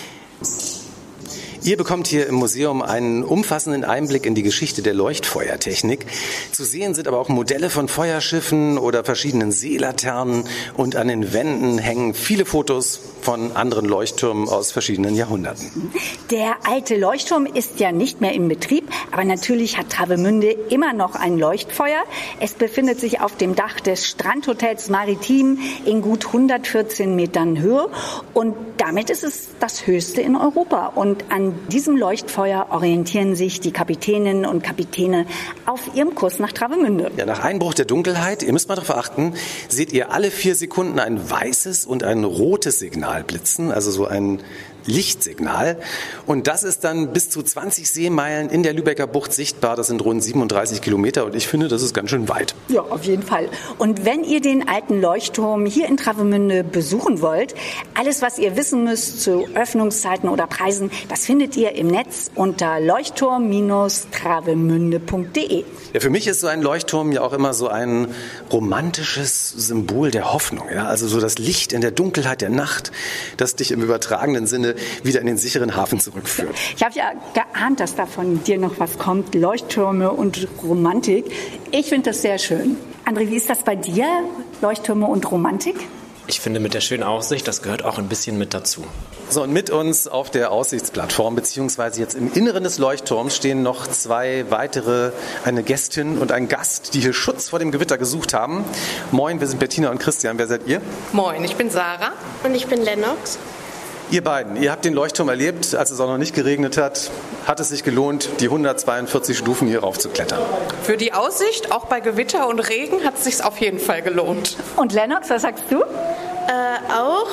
Ihr bekommt hier im Museum einen umfassenden Einblick in die Geschichte der Leuchtfeuertechnik. Zu sehen sind aber auch Modelle von Feuerschiffen oder verschiedenen Seelaternen und an den Wänden hängen viele Fotos von anderen Leuchttürmen aus verschiedenen Jahrhunderten. Der alte Leuchtturm ist ja nicht mehr in Betrieb, aber natürlich hat Travemünde immer noch ein Leuchtfeuer. Es befindet sich auf dem Dach des Strandhotels Maritim in gut hundertvierzehn Metern Höhe und damit ist es das höchste in Europa. Und an diesem Leuchtfeuer orientieren sich die Kapitäninnen und Kapitäne auf ihrem Kurs nach Travemünde. Ja, nach Einbruch der Dunkelheit, ihr müsst mal darauf achten, seht ihr alle vier Sekunden ein weißes und ein rotes Signal blitzen, also so ein Lichtsignal. Und das ist dann bis zu zwanzig Seemeilen in der Lübecker Bucht sichtbar. Das sind rund siebenunddreißig Kilometer und ich finde, das ist ganz schön weit. Ja, auf jeden Fall. Und wenn ihr den alten Leuchtturm hier in Travemünde besuchen wollt, alles, was ihr wissen müsst zu Öffnungszeiten oder Preisen, das findet ihr im Netz unter leuchtturm Bindestrich travemünde punkt de. Ja, für mich ist so ein Leuchtturm ja auch immer so ein romantisches Symbol der Hoffnung. Ja? Also so das Licht in der Dunkelheit der Nacht, das dich im übertragenen Sinne Travemünde wieder in den sicheren Hafen zurückführt. Ich habe ja geahnt, dass da von dir noch was kommt. Leuchttürme und Romantik. Ich finde das sehr schön. André, wie ist das bei dir? Leuchttürme und Romantik? Ich finde, mit der schönen Aussicht, das gehört auch ein bisschen mit dazu. So, und mit uns auf der Aussichtsplattform, beziehungsweise jetzt im Inneren des Leuchtturms, stehen noch zwei weitere, eine Gästin und ein Gast, die hier Schutz vor dem Gewitter gesucht haben. Moin, wir sind Bettina und Christian. Wer seid ihr? Moin, ich bin Sarah. Und ich bin Lennox. Ihr beiden, ihr habt den Leuchtturm erlebt, als es auch noch nicht geregnet hat. Hat es sich gelohnt, die hundertzweiundvierzig Stufen hier rauf zu klettern? Für die Aussicht, auch bei Gewitter und Regen, hat es sich auf jeden Fall gelohnt. Und Lennox, was sagst du? Äh, auch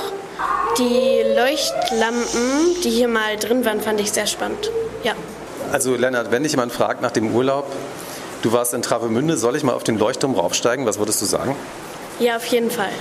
die Leuchtlampen, die hier mal drin waren, fand ich sehr spannend. Ja. Also Lennart, wenn dich jemand fragt nach dem Urlaub, du warst in Travemünde, soll ich mal auf den Leuchtturm raufsteigen? Was würdest du sagen? Ja, auf jeden Fall.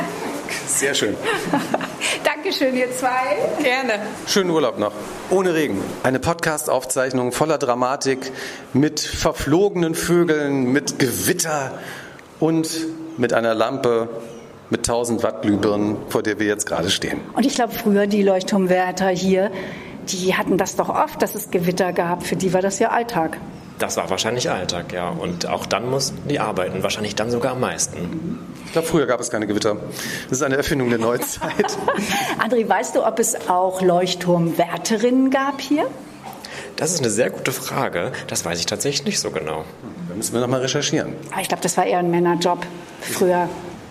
Sehr schön. Dankeschön, ihr zwei. Gerne. Schönen Urlaub noch. Ohne Regen. Eine Podcast-Aufzeichnung voller Dramatik mit verflogenen Vögeln, mit Gewitter und mit einer Lampe mit tausend Watt Glühbirnen, vor der wir jetzt gerade stehen. Und ich glaube, früher die Leuchtturmwärter hier, die hatten das doch oft, dass es Gewitter gab. Für die war das ja Alltag. Das war wahrscheinlich Alltag, ja. Und auch dann mussten die arbeiten, wahrscheinlich dann sogar am meisten. Ich glaube, früher gab es keine Gewitter. Das ist eine Erfindung der Neuzeit. André, weißt du, ob es auch Leuchtturmwärterinnen gab hier? Das ist eine sehr gute Frage. Das weiß ich tatsächlich nicht so genau. Da müssen wir noch mal recherchieren. Ich glaube, das war eher ein Männerjob früher.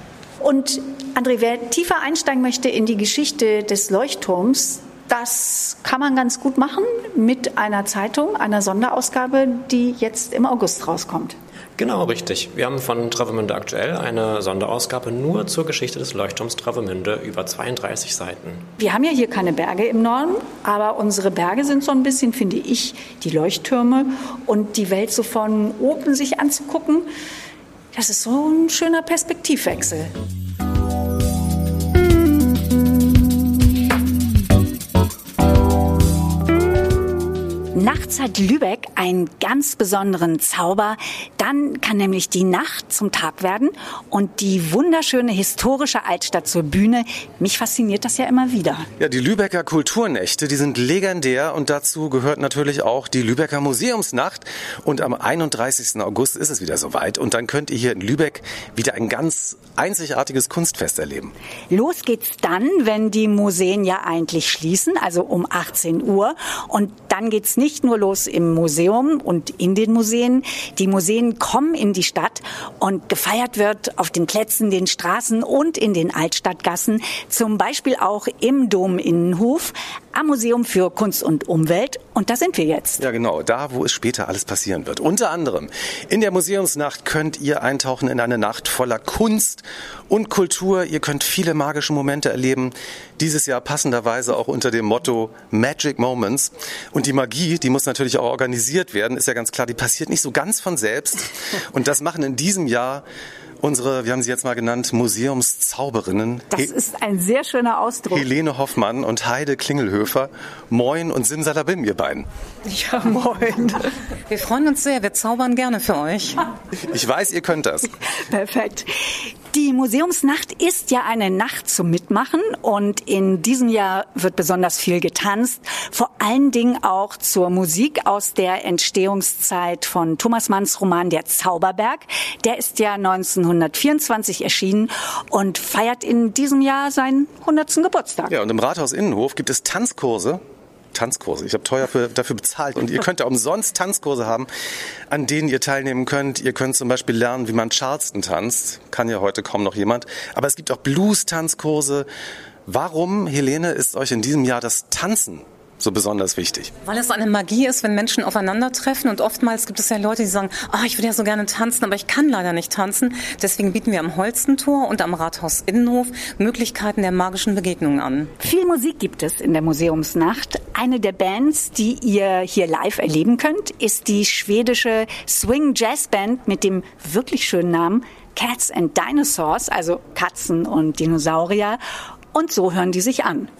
Und André, wer tiefer einsteigen möchte in die Geschichte des Leuchtturms, das kann man ganz gut machen mit einer Zeitung, einer Sonderausgabe, die jetzt im August rauskommt. Genau, richtig. Wir haben von Travemünde aktuell eine Sonderausgabe nur zur Geschichte des Leuchtturms Travemünde über zweiunddreißig Seiten. Wir haben ja hier keine Berge im Norden, aber unsere Berge sind so ein bisschen, finde ich, die Leuchttürme und die Welt so von oben sich anzugucken. Das ist so ein schöner Perspektivwechsel. Nachts hat Lübeck einen ganz besonderen Zauber. Dann kann nämlich die Nacht zum Tag werden und die wunderschöne historische Altstadt zur Bühne. Mich fasziniert das ja immer wieder. Ja, die Lübecker Kulturnächte, die sind legendär und dazu gehört natürlich auch die Lübecker Museumsnacht. Und am einunddreißigsten August ist es wieder soweit und dann könnt ihr hier in Lübeck wieder ein ganz einzigartiges Kunstfest erleben. Los geht's dann, wenn die Museen ja eigentlich schließen, also um achtzehn Uhr. Und dann geht's nicht Nicht nur los im Museum und in den Museen. Die Museen kommen in die Stadt und gefeiert wird auf den Plätzen, den Straßen und in den Altstadtgassen. Zum Beispiel auch im Dominnenhof, am Museum für Kunst und Umwelt. Und da sind wir jetzt. Ja, genau. Da, wo es später alles passieren wird. Unter anderem in der Museumsnacht könnt ihr eintauchen in eine Nacht voller Kunst und Kultur. Ihr könnt viele magische Momente erleben. Dieses Jahr passenderweise auch unter dem Motto Magic Moments. Und die Magie, die muss natürlich auch organisiert werden. Ist ja ganz klar, die passiert nicht so ganz von selbst. Und das machen in diesem Jahr unsere, wir haben sie jetzt mal genannt, Museumszauberinnen. Das ist ein sehr schöner Ausdruck. Helene Hoffmann und Heide Klingelhöfer. Moin und Simsalabim, ihr beiden. Ja, moin. Wir freuen uns sehr, wir zaubern gerne für euch. Ich weiß, ihr könnt das. Perfekt. Die Museumsnacht ist ja eine Nacht zum Mitmachen und in diesem Jahr wird besonders viel getanzt. Vor allen Dingen auch zur Musik aus der Entstehungszeit von Thomas Manns Roman Der Zauberberg. Der ist ja neunzehnhundertvierundzwanzig erschienen und feiert in diesem Jahr seinen hundertsten Geburtstag. Ja, und im Rathaus Innenhof gibt es Tanzkurse. Tanzkurse. Ich habe teuer für, dafür bezahlt und ihr könnt ja umsonst Tanzkurse haben, an denen ihr teilnehmen könnt. Ihr könnt zum Beispiel lernen, wie man Charleston tanzt. Kann ja heute kaum noch jemand. Aber es gibt auch Blues-Tanzkurse. Warum, Helene, ist euch in diesem Jahr das Tanzen so besonders wichtig? Weil es eine Magie ist, wenn Menschen aufeinandertreffen und oftmals gibt es ja Leute, die sagen, oh, ich würde ja so gerne tanzen, aber ich kann leider nicht tanzen. Deswegen bieten wir am Holstentor und am Rathaus Innenhof Möglichkeiten der magischen Begegnungen an. Viel Musik gibt es in der Museumsnacht. Eine der Bands, die ihr hier live erleben könnt, ist die schwedische Swing Jazz Band mit dem wirklich schönen Namen Cats and Dinosaurs, also Katzen und Dinosaurier. Und so hören die sich an.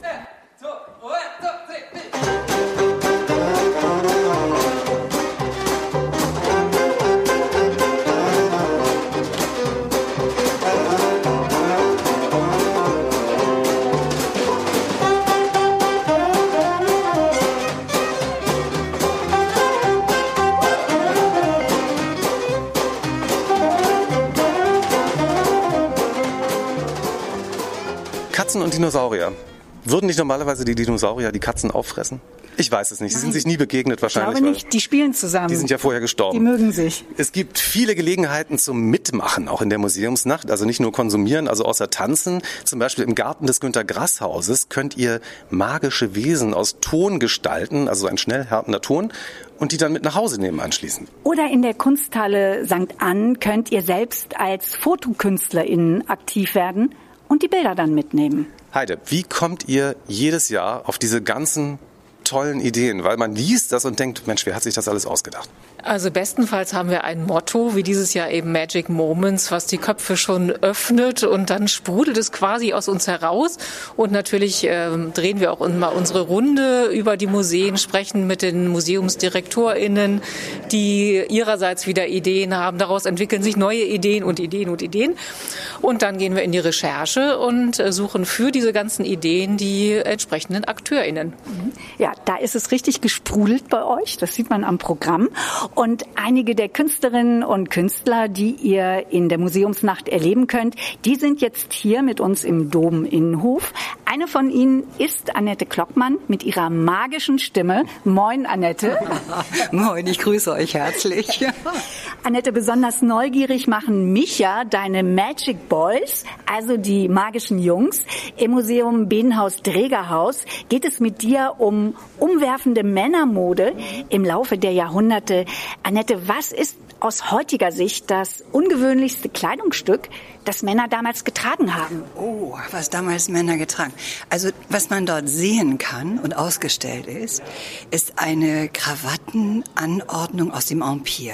Katzen und Dinosaurier. Würden nicht normalerweise die Dinosaurier die Katzen auffressen? Ich weiß es nicht. Sie sind sich nie begegnet wahrscheinlich. Ich glaube nicht. Die spielen zusammen. Die sind ja vorher gestorben. Die mögen sich. Es gibt viele Gelegenheiten zum Mitmachen, auch in der Museumsnacht. Also nicht nur konsumieren, also außer tanzen. Zum Beispiel im Garten des Günter-Grass-Hauses könnt ihr magische Wesen aus Ton gestalten, also ein schnell härtender Ton, und die dann mit nach Hause nehmen anschließend. Oder in der Kunsthalle Sankt Ann könnt ihr selbst als FotokünstlerInnen aktiv werden und die Bilder dann mitnehmen. Heide, wie kommt ihr jedes Jahr auf diese ganzen tollen Ideen? Weil man liest das und denkt, Mensch, wer hat sich das alles ausgedacht? Also bestenfalls haben wir ein Motto, wie dieses Jahr eben Magic Moments, was die Köpfe schon öffnet und dann sprudelt es quasi aus uns heraus. Und natürlich äh, drehen wir auch mal unsere Runde über die Museen, sprechen mit den MuseumsdirektorInnen, die ihrerseits wieder Ideen haben. Daraus entwickeln sich neue Ideen und Ideen und Ideen. Und dann gehen wir in die Recherche und äh, suchen für diese ganzen Ideen die entsprechenden AkteurInnen. Ja, da ist es richtig gesprudelt bei euch. Das sieht man am Programm. Und einige der Künstlerinnen und Künstler, die ihr in der Museumsnacht erleben könnt, die sind jetzt hier mit uns im Dom-Innenhof. Eine von ihnen ist Annette Klockmann mit ihrer magischen Stimme. Moin, Annette. Moin, ich grüße euch herzlich. Annette, besonders neugierig machen mich ja deine Magic Boys, also die magischen Jungs. Im Museum Bedenhaus-Dregerhaus geht es mit dir um umwerfende Männermode im Laufe der Jahrhunderte. Annette, was ist aus heutiger Sicht das ungewöhnlichste Kleidungsstück, das Männer damals getragen haben? Oh, was damals Männer getragen. Also was man dort sehen kann und ausgestellt ist, ist eine Krawattenanordnung aus dem Empire.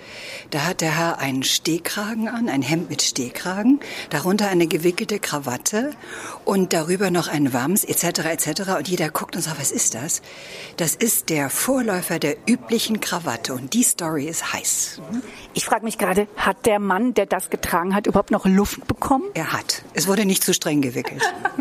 Da hat der Herr einen Stehkragen an, ein Hemd mit Stehkragen, darunter eine gewickelte Krawatte und darüber noch ein Wams et cetera et cetera. Und jeder guckt und sagt, was ist das? Das ist der Vorläufer der üblichen Krawatte und die Story ist heiß. Ich frage mich gerade, hat der Mann, der das getragen hat, überhaupt noch Luft bekommen? Er hat. Es wurde nicht zu streng gewickelt.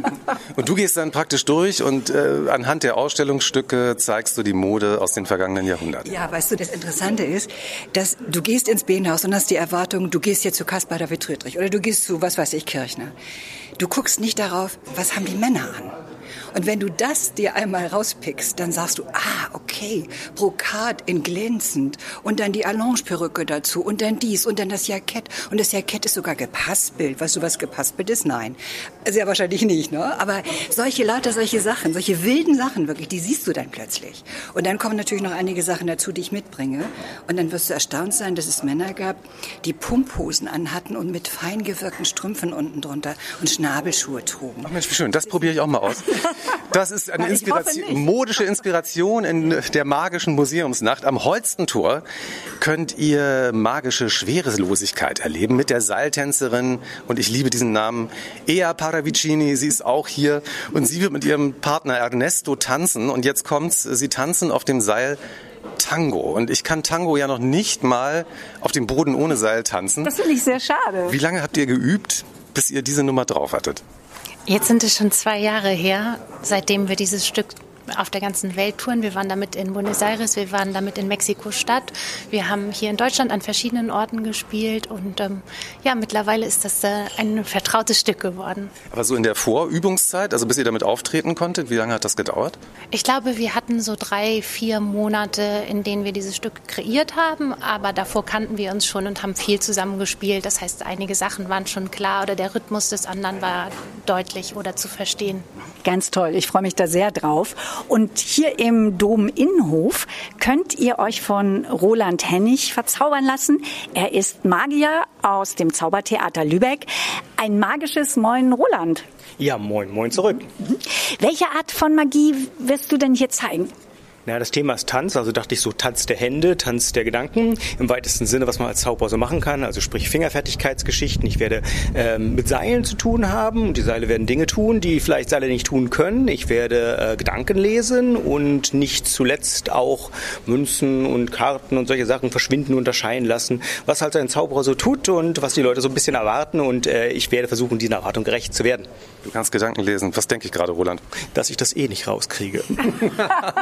Und du gehst dann praktisch durch und äh, anhand der Ausstellungsstücke zeigst du die Mode aus den vergangenen Jahrhunderten. Ja, weißt du, das Interessante ist, dass du gehst ins Bedenhaus und hast die Erwartung, du gehst jetzt zu Caspar David Friedrich oder du gehst zu, was weiß ich, Kirchner. Du guckst nicht darauf, was haben die Männer an. Und wenn du das dir einmal rauspickst, dann sagst du, ah, okay, Brokat in glänzend und dann die Allonge-Perücke dazu und dann dies und dann das Jackett. Und das Jackett ist sogar gepaspelt. Weißt du, was gepaspelt ist? Nein. Sehr wahrscheinlich nicht, ne? Aber solche, lauter solche Sachen, solche wilden Sachen wirklich, die siehst du dann plötzlich. Und dann kommen natürlich noch einige Sachen dazu, die ich mitbringe. Und dann wirst du erstaunt sein, dass es Männer gab, die Pumphosen anhatten und mit fein gewirkten Strümpfen unten drunter und Schnabelschuhe trugen. Ach Mensch, wie schön. Das probiere ich auch mal aus. Das ist eine Inspiration, modische Inspiration in der magischen Museumsnacht. Am Holstentor könnt ihr magische Schwerelosigkeit erleben mit der Seiltänzerin, und ich liebe diesen Namen, Ea Paravicini. Sie ist auch hier und sie wird mit ihrem Partner Ernesto tanzen. Und jetzt kommt's, sie tanzen auf dem Seil Tango. Und ich kann Tango ja noch nicht mal auf dem Boden ohne Seil tanzen. Das finde ich sehr schade. Wie lange habt ihr geübt, bis ihr diese Nummer drauf hattet? Jetzt sind es schon zwei Jahre her, seitdem wir dieses Stück auf der ganzen Welt touren. Wir waren damit in Buenos Aires, wir waren damit in Mexiko-Stadt. Wir haben hier in Deutschland an verschiedenen Orten gespielt und ähm, ja, mittlerweile ist das äh, ein vertrautes Stück geworden. Aber so in der Vorübungszeit, also bis ihr damit auftreten konntet, wie lange hat das gedauert? Ich glaube, wir hatten so drei, vier Monate, in denen wir dieses Stück kreiert haben, aber davor kannten wir uns schon und haben viel zusammengespielt. Das heißt, einige Sachen waren schon klar oder der Rhythmus des anderen war deutlich oder zu verstehen. Ganz toll, ich freue mich da sehr drauf. Und hier im Dom-Innenhof könnt ihr euch von Roland Hennig verzaubern lassen. Er ist Magier aus dem Zaubertheater Lübeck. Ein magisches Moin, Roland. Ja, moin, moin zurück. Mhm. Welche Art von Magie wirst du denn hier zeigen? Na, das Thema ist Tanz, also dachte ich so Tanz der Hände, Tanz der Gedanken, im weitesten Sinne, was man als Zauberer so machen kann, also sprich Fingerfertigkeitsgeschichten. Ich werde ähm, mit Seilen zu tun haben und die Seile werden Dinge tun, die vielleicht Seile nicht tun können. Ich werde äh, Gedanken lesen und nicht zuletzt auch Münzen und Karten und solche Sachen verschwinden und erscheinen lassen, was halt ein Zauberer so tut und was die Leute so ein bisschen erwarten, und äh, ich werde versuchen, diesen Erwartungen gerecht zu werden. Du kannst Gedanken lesen. Was denke ich gerade, Roland? Dass ich das eh nicht rauskriege.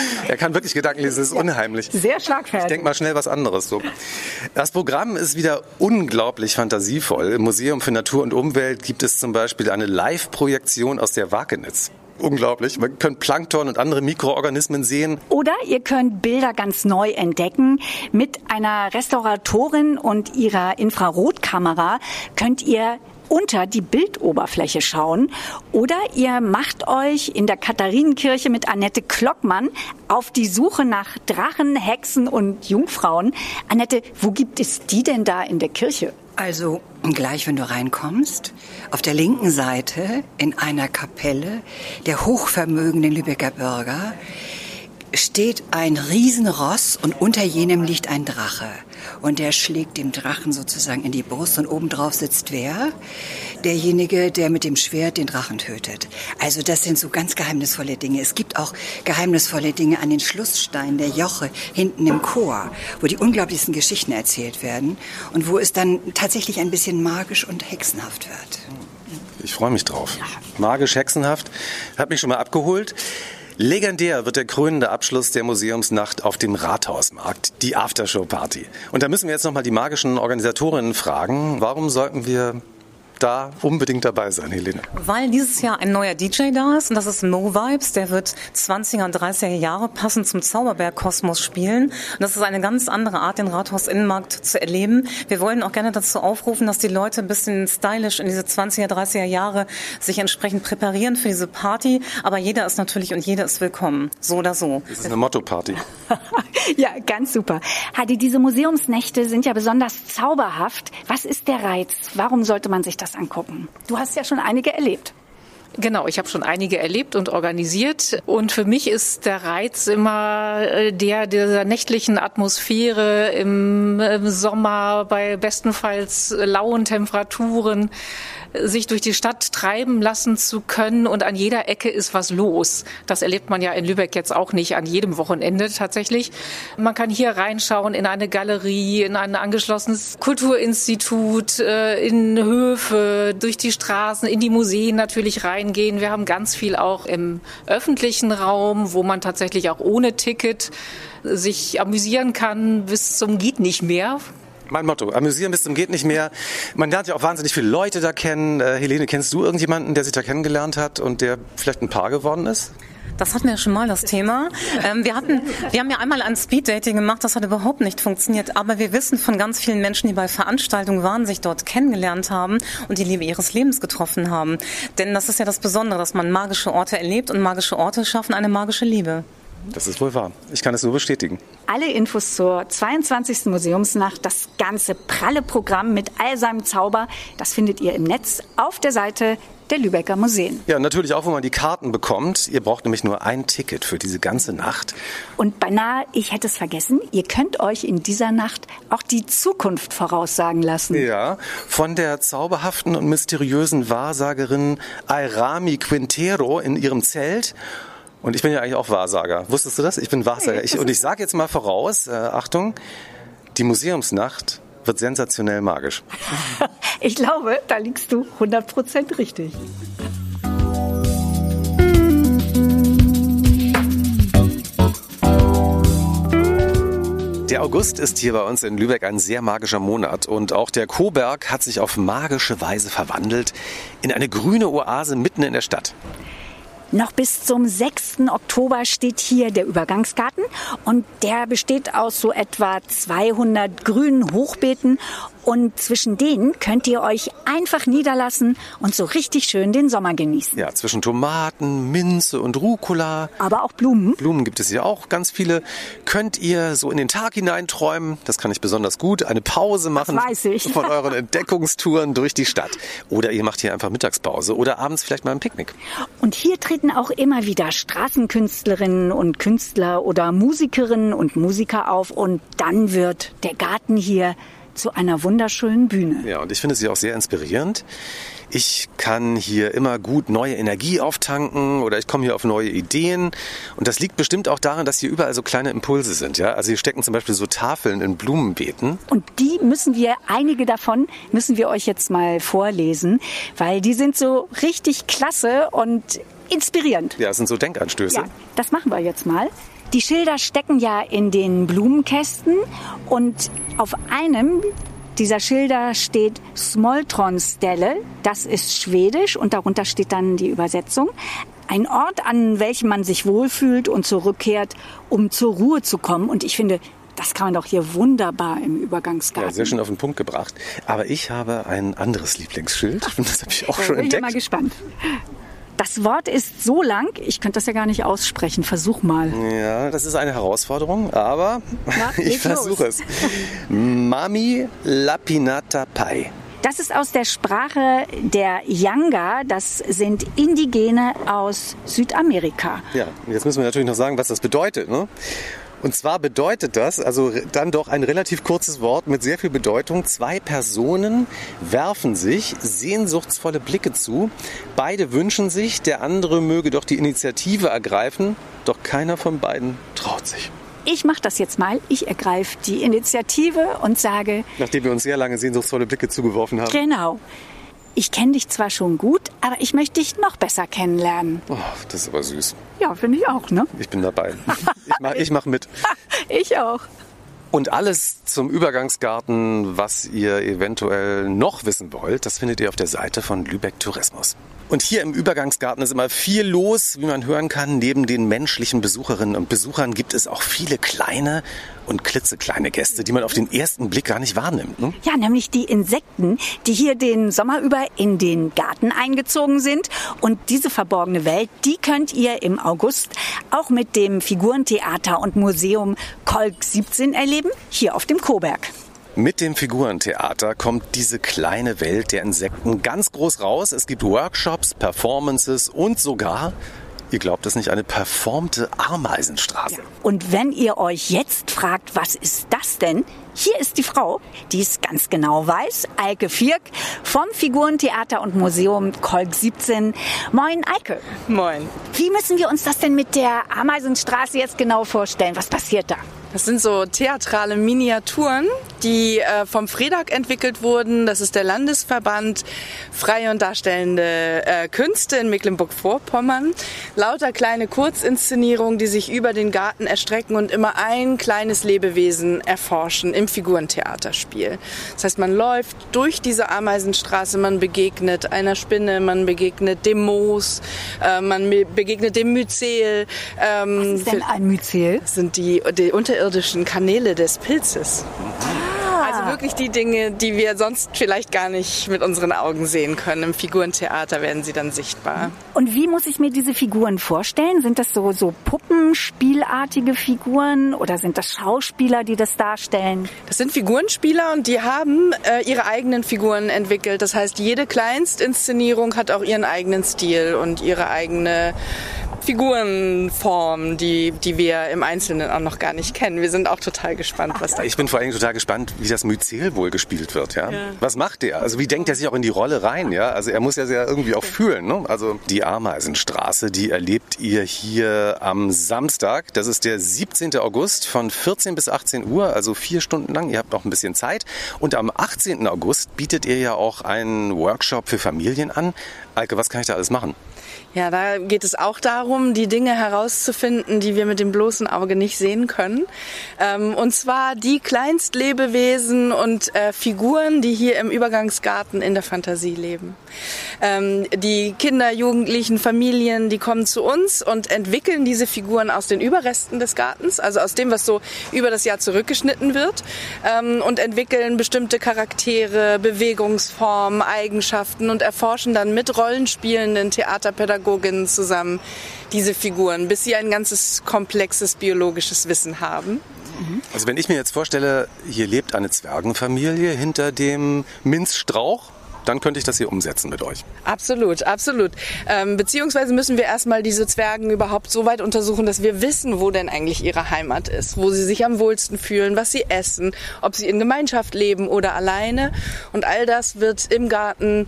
Er kann wirklich Gedanken lesen, das ist unheimlich. Sehr schlagfertig. Ich denke mal schnell was anderes. So. Das Programm ist wieder unglaublich fantasievoll. Im Museum für Natur und Umwelt gibt es zum Beispiel eine Live-Projektion aus der Wakenitz. Unglaublich. Man kann Plankton und andere Mikroorganismen sehen. Oder ihr könnt Bilder ganz neu entdecken. Mit einer Restauratorin und ihrer Infrarotkamera könnt ihr unter die Bildoberfläche schauen. Oder ihr macht euch in der Katharinenkirche mit Annette Klockmann auf die Suche nach Drachen, Hexen und Jungfrauen. Annette, wo gibt es die denn da in der Kirche? Also gleich, wenn du reinkommst, auf der linken Seite in einer Kapelle der hochvermögenden Lübecker Bürger steht ein Riesenross und unter jenem liegt ein Drache. Und der schlägt dem Drachen sozusagen in die Brust und obendrauf sitzt wer? Derjenige, der mit dem Schwert den Drachen tötet. Also das sind so ganz geheimnisvolle Dinge. Es gibt auch geheimnisvolle Dinge an den Schlusssteinen der Joche hinten im Chor, wo die unglaublichsten Geschichten erzählt werden und wo es dann tatsächlich ein bisschen magisch und hexenhaft wird. Ich freue mich drauf. Magisch, hexenhaft. Hat mich schon mal abgeholt. Legendär wird der krönende Abschluss der Museumsnacht auf dem Rathausmarkt, die Aftershow-Party. Und da müssen wir jetzt nochmal die magischen Organisatorinnen fragen, warum sollten wir da unbedingt dabei sein, Helene? Weil dieses Jahr ein neuer D J da ist und das ist Mo Vibes, der wird zwanziger und dreißiger Jahre passend zum Zauberberg-Kosmos spielen. Und das ist eine ganz andere Art, den Rathaus-Innenmarkt zu erleben. Wir wollen auch gerne dazu aufrufen, dass die Leute ein bisschen stylisch in diese zwanziger, dreißiger Jahre sich entsprechend präparieren für diese Party. Aber jeder ist natürlich und jeder ist willkommen, so oder so. Das ist eine Motto-Party. Ja, ganz super. Hadi, diese Museumsnächte sind ja besonders zauberhaft. Was ist der Reiz? Warum sollte man sich das angucken? Du hast ja schon einige erlebt. Genau, ich habe schon einige erlebt und organisiert. Und für mich ist der Reiz immer der dieser nächtlichen Atmosphäre im, im Sommer bei bestenfalls lauen Temperaturen, sich durch die Stadt treiben lassen zu können und an jeder Ecke ist was los. Das erlebt man ja in Lübeck jetzt auch nicht an jedem Wochenende tatsächlich. Man kann hier reinschauen in eine Galerie, in ein angeschlossenes Kulturinstitut, in Höfe, durch die Straßen, in die Museen natürlich reingehen. Wir haben ganz viel auch im öffentlichen Raum, wo man tatsächlich auch ohne Ticket sich amüsieren kann bis zum geht nicht mehr. Mein Motto, amüsieren bis zum geht nicht mehr. Man lernt ja auch wahnsinnig viele Leute da kennen. Äh, Helene, kennst du irgendjemanden, der sich da kennengelernt hat und der vielleicht ein Paar geworden ist? Das hatten wir ja schon mal, das Thema. Ähm, wir hatten, wir haben ja einmal ein Speeddating gemacht, das hat überhaupt nicht funktioniert. Aber wir wissen von ganz vielen Menschen, die bei Veranstaltungen waren, sich dort kennengelernt haben und die Liebe ihres Lebens getroffen haben. Denn das ist ja das Besondere, dass man magische Orte erlebt und magische Orte schaffen eine magische Liebe. Das ist wohl wahr. Ich kann es nur bestätigen. Alle Infos zur zweiundzwanzigsten Museumsnacht, das ganze pralle Programm mit all seinem Zauber, das findet ihr im Netz auf der Seite der Lübecker Museen. Ja, natürlich auch, wo man die Karten bekommt. Ihr braucht nämlich nur ein Ticket für diese ganze Nacht. Und beinahe, ich hätte es vergessen, ihr könnt euch in dieser Nacht auch die Zukunft voraussagen lassen. Ja, von der zauberhaften und mysteriösen Wahrsagerin Airami Quintero in ihrem Zelt. Und ich bin ja eigentlich auch Wahrsager. Wusstest du das? Ich bin Wahrsager. Ich, und ich sage jetzt mal voraus, äh, Achtung, die Museumsnacht wird sensationell magisch. Ich glaube, da liegst du hundert Prozent richtig. Der August ist hier bei uns in Lübeck ein sehr magischer Monat und auch der Koberg hat sich auf magische Weise verwandelt in eine grüne Oase mitten in der Stadt. Noch bis zum sechsten Oktober steht hier der Übergangsgarten und der besteht aus so etwa zweihundert grünen Hochbeeten und zwischen denen könnt ihr euch einfach niederlassen und so richtig schön den Sommer genießen. Ja, zwischen Tomaten, Minze und Rucola. Aber auch Blumen. Blumen gibt es hier auch ganz viele. Könnt ihr so in den Tag hineinträumen, das kann ich besonders gut, eine Pause machen das weiß ich. von euren Entdeckungstouren durch die Stadt. Oder ihr macht hier einfach Mittagspause oder abends vielleicht mal ein Picknick. Und hier treten auch immer wieder Straßenkünstlerinnen und Künstler oder Musikerinnen und Musiker auf und dann wird der Garten hier zu einer wunderschönen Bühne. Ja, und ich finde sie auch sehr inspirierend. Ich kann hier immer gut neue Energie auftanken oder ich komme hier auf neue Ideen. Und das liegt bestimmt auch daran, dass hier überall so kleine Impulse sind. Ja? Also hier stecken zum Beispiel so Tafeln in Blumenbeeten. Und die müssen wir, einige davon müssen wir euch jetzt mal vorlesen, weil die sind so richtig klasse und inspirierend. Ja, das sind so Denkanstöße. Ja, das machen wir jetzt mal. Die Schilder stecken ja in den Blumenkästen und auf einem dieser Schilder steht Smoltronställe. Das ist schwedisch und darunter steht dann die Übersetzung. Ein Ort, an welchem man sich wohlfühlt und zurückkehrt, um zur Ruhe zu kommen. Und ich finde, das kann man doch hier wunderbar im Übergangsgarten. Ja, sehr schön auf den Punkt gebracht. Aber ich habe ein anderes Lieblingsschild. Das habe ich auch da schon bin entdeckt. Ich bin mal gespannt. Das Wort ist so lang, ich könnte das ja gar nicht aussprechen. Versuch mal. Ja, das ist eine Herausforderung, aber Na, ich versuche es. Mami Lapinata Pai. Das ist aus der Sprache der Yanga. Das sind Indigene aus Südamerika. Ja, jetzt müssen wir natürlich noch sagen, was das bedeutet, ne? Und zwar bedeutet das, also dann doch ein relativ kurzes Wort mit sehr viel Bedeutung. Zwei Personen werfen sich sehnsuchtsvolle Blicke zu. Beide wünschen sich, der andere möge doch die Initiative ergreifen. Doch keiner von beiden traut sich. Ich mache das jetzt mal. Ich ergreife die Initiative und sage... Nachdem wir uns sehr lange sehnsuchtsvolle Blicke zugeworfen haben. Genau. Ich kenne dich zwar schon gut, aber ich möchte dich noch besser kennenlernen. Oh, das ist aber süß. Ja, finde ich auch, ne? Ich bin dabei. Ich mach, ich mach mit. Ich auch. Und alles zum Übergangsgarten, was ihr eventuell noch wissen wollt, das findet ihr auf der Seite von Lübeck Tourismus. Und hier im Übergangsgarten ist immer viel los, wie man hören kann. Neben den menschlichen Besucherinnen und Besuchern gibt es auch viele kleine und klitzekleine Gäste, die man auf den ersten Blick gar nicht wahrnimmt. Ne? Ja, nämlich die Insekten, die hier den Sommer über in den Garten eingezogen sind. Und diese verborgene Welt, die könnt ihr im August auch mit dem Figurentheater und Museum Kolk siebzehn erleben, hier auf dem Koberg. Mit dem Figurentheater kommt diese kleine Welt der Insekten ganz groß raus. Es gibt Workshops, Performances und sogar, ihr glaubt es nicht, eine performte Ameisenstraße. Ja. Und wenn ihr euch jetzt fragt, was ist das denn? Hier ist die Frau, die es ganz genau weiß, Eike Vierk vom Figurentheater und Museum Kolk siebzehn. Moin, Eike. Moin. Wie müssen wir uns das denn mit der Ameisenstraße jetzt genau vorstellen? Was passiert da? Das sind so theatrale Miniaturen, die äh, vom FREDAG entwickelt wurden. Das ist der Landesverband Freie und Darstellende äh, Künste in Mecklenburg-Vorpommern. Lauter kleine Kurzinszenierungen, die sich über den Garten erstrecken und immer ein kleines Lebewesen erforschen im Figurentheaterspiel. Das heißt, man läuft durch diese Ameisenstraße, man begegnet einer Spinne, man begegnet dem Moos, äh, man begegnet dem Myzel. Ähm, Was ist denn ein Myzel? Das sind die, die unterirdischen Kanäle des Pilzes. Also wirklich die Dinge, die wir sonst vielleicht gar nicht mit unseren Augen sehen können. Im Figurentheater werden sie dann sichtbar. Und wie muss ich mir diese Figuren vorstellen? Sind das so, so puppenspielartige Figuren oder sind das Schauspieler, die das darstellen? Das sind Figurenspieler und die haben äh, ihre eigenen Figuren entwickelt. Das heißt, jede Kleinstinszenierung hat auch ihren eigenen Stil und ihre eigene Figurenform, die, die wir im Einzelnen auch noch gar nicht kennen. Wir sind auch total gespannt, was da Ich bin vor allem total gespannt, wie das Myzel wohl gespielt wird. Ja? Ja. Was macht der? Also wie denkt er sich auch in die Rolle rein? Ja? Also er muss ja sehr irgendwie auch fühlen. Ne? Also die Ameisenstraße, die erlebt ihr hier am Samstag. Das ist der siebzehnten August von vierzehn bis achtzehn Uhr, also vier Stunden lang. Ihr habt noch ein bisschen Zeit. Und am achtzehnten August bietet ihr ja auch einen Workshop für Familien an. Eike, was kann ich da alles machen? Ja, da geht es auch darum, die Dinge herauszufinden, die wir mit dem bloßen Auge nicht sehen können. Ähm, und zwar die Kleinstlebewesen und äh, Figuren, die hier im Übergangsgarten in der Fantasie leben. Ähm, die Kinder, Jugendlichen, Familien, die kommen zu uns und entwickeln diese Figuren aus den Überresten des Gartens, also aus dem, was so über das Jahr zurückgeschnitten wird, ähm, und entwickeln bestimmte Charaktere, Bewegungsformen, Eigenschaften und erforschen dann mit rollenspielenden Theaterpädagogen zusammen diese Figuren, bis sie ein ganzes komplexes biologisches Wissen haben. Also wenn ich mir jetzt vorstelle, hier lebt eine Zwergenfamilie hinter dem Minzstrauch, dann könnte ich das hier umsetzen mit euch. Absolut, absolut. Ähm, beziehungsweise müssen wir erstmal diese Zwergen überhaupt so weit untersuchen, dass wir wissen, wo denn eigentlich ihre Heimat ist, wo sie sich am wohlsten fühlen, was sie essen, ob sie in Gemeinschaft leben oder alleine. Und all das wird im Garten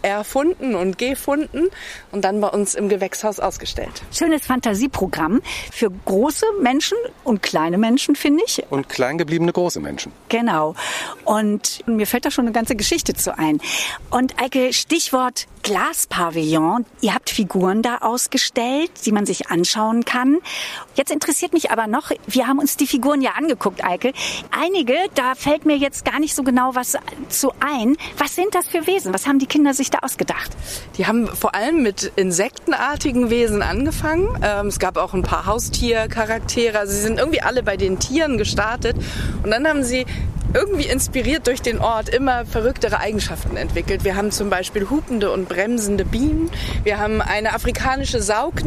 erfunden und gefunden und dann bei uns im Gewächshaus ausgestellt. Schönes Fantasieprogramm für große Menschen und kleine Menschen, finde ich. Und kleingebliebene große Menschen. Genau. Und mir fällt da schon eine ganze Geschichte zu ein. Und Eike, Stichwort Glaspavillon. Ihr habt Figuren da ausgestellt, die man sich anschauen kann. Jetzt interessiert mich aber noch, wir haben uns die Figuren ja angeguckt, Eike. Einige, da fällt mir jetzt gar nicht so genau was zu ein. Was sind das für Wesen? Was haben die Kinder sich da ausgedacht? Die haben vor allem mit insektenartigen Wesen angefangen. Ähm, es gab auch ein paar Haustiercharaktere. Also sie sind irgendwie alle bei den Tieren gestartet. Und dann haben sie irgendwie inspiriert durch den Ort immer verrücktere Eigenschaften entwickelt. Wir haben zum Beispiel hupende und bremsende Bienen. Wir haben eine afrikanische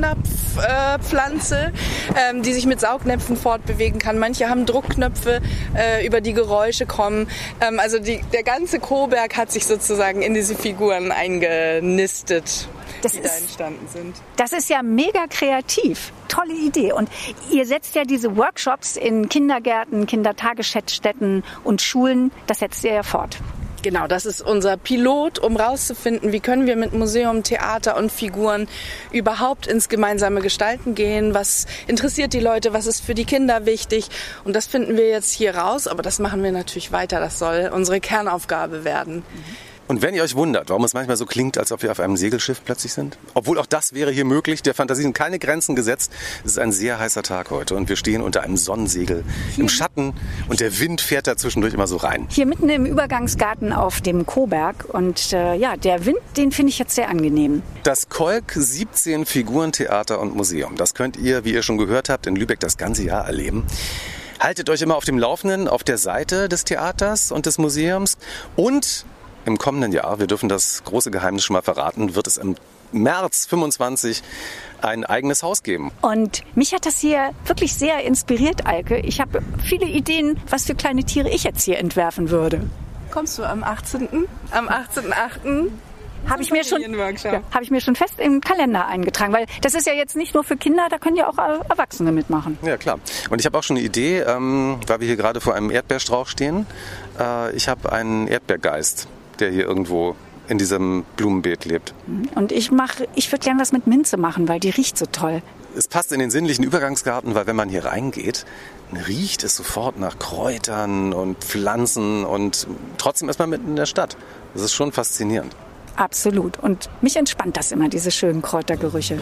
Saugnapfpflanze, äh, ähm, die sich mit Saugnäpfen fortbewegen kann. Manche haben Druckknöpfe, äh, über die Geräusche kommen. Ähm, also die, der ganze Coburg hat sich sozusagen in diese Figuren eingenistet. Das die ist, da entstanden sind. Das ist ja mega kreativ. Tolle Idee. Und ihr setzt ja diese Workshops in Kindergärten, Kindertagesstätten und Schulen, das setzt ihr ja fort. Genau, das ist unser Pilot, um rauszufinden, wie können wir mit Museum, Theater und Figuren überhaupt ins gemeinsame Gestalten gehen, was interessiert die Leute, was ist für die Kinder wichtig. Und das finden wir jetzt hier raus, aber das machen wir natürlich weiter. Das soll unsere Kernaufgabe werden. Und wenn ihr euch wundert, warum es manchmal so klingt, als ob wir auf einem Segelschiff plötzlich sind, obwohl auch das wäre hier möglich, der Fantasie sind keine Grenzen gesetzt. Es ist ein sehr heißer Tag heute und wir stehen unter einem Sonnensegel im Schatten und der Wind fährt da zwischendurch immer so rein. Hier mitten im Übergangsgarten auf dem Coburg und äh, ja, der Wind, den finde ich jetzt sehr angenehm. Das Kolk siebzehn Figurentheater und Museum, das könnt ihr, wie ihr schon gehört habt, in Lübeck das ganze Jahr erleben. Haltet euch immer auf dem Laufenden auf der Seite des Theaters und des Museums und im kommenden Jahr, wir dürfen das große Geheimnis schon mal verraten, wird es im März fünfundzwanzig ein eigenes Haus geben. Und mich hat das hier wirklich sehr inspiriert, Eike. Ich habe viele Ideen, was für kleine Tiere ich jetzt hier entwerfen würde. Kommst du am achtzehnten Am achtzehnten achten Habe ich, mir schon, ja, hab ich mir schon fest im Kalender eingetragen, weil das ist ja jetzt nicht nur für Kinder, da können ja auch Erwachsene mitmachen. Ja, klar. Und ich habe auch schon eine Idee, ähm, weil wir hier gerade vor einem Erdbeerstrauch stehen. Äh, ich habe einen Erdbeergeist, der hier irgendwo in diesem Blumenbeet lebt. Und ich mache, ich würde gerne was mit Minze machen, weil die riecht so toll. Es passt in den sinnlichen Übergangsgarten, weil wenn man hier reingeht, riecht es sofort nach Kräutern und Pflanzen und trotzdem ist man mitten in der Stadt. Das ist schon faszinierend. Absolut. Und mich entspannt das immer, diese schönen Kräutergerüche.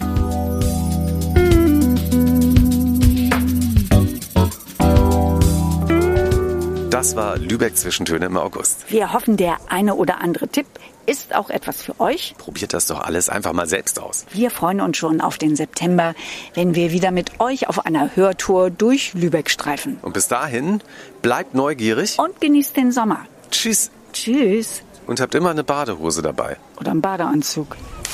Das war Lübeck Zwischentöne im August. Wir hoffen, der eine oder andere Tipp ist auch etwas für euch. Probiert das doch alles einfach mal selbst aus. Wir freuen uns schon auf den September, wenn wir wieder mit euch auf einer Hörtour durch Lübeck streifen. Und bis dahin, bleibt neugierig. Und genießt den Sommer. Tschüss. Tschüss. Und habt immer eine Badehose dabei. Oder einen Badeanzug.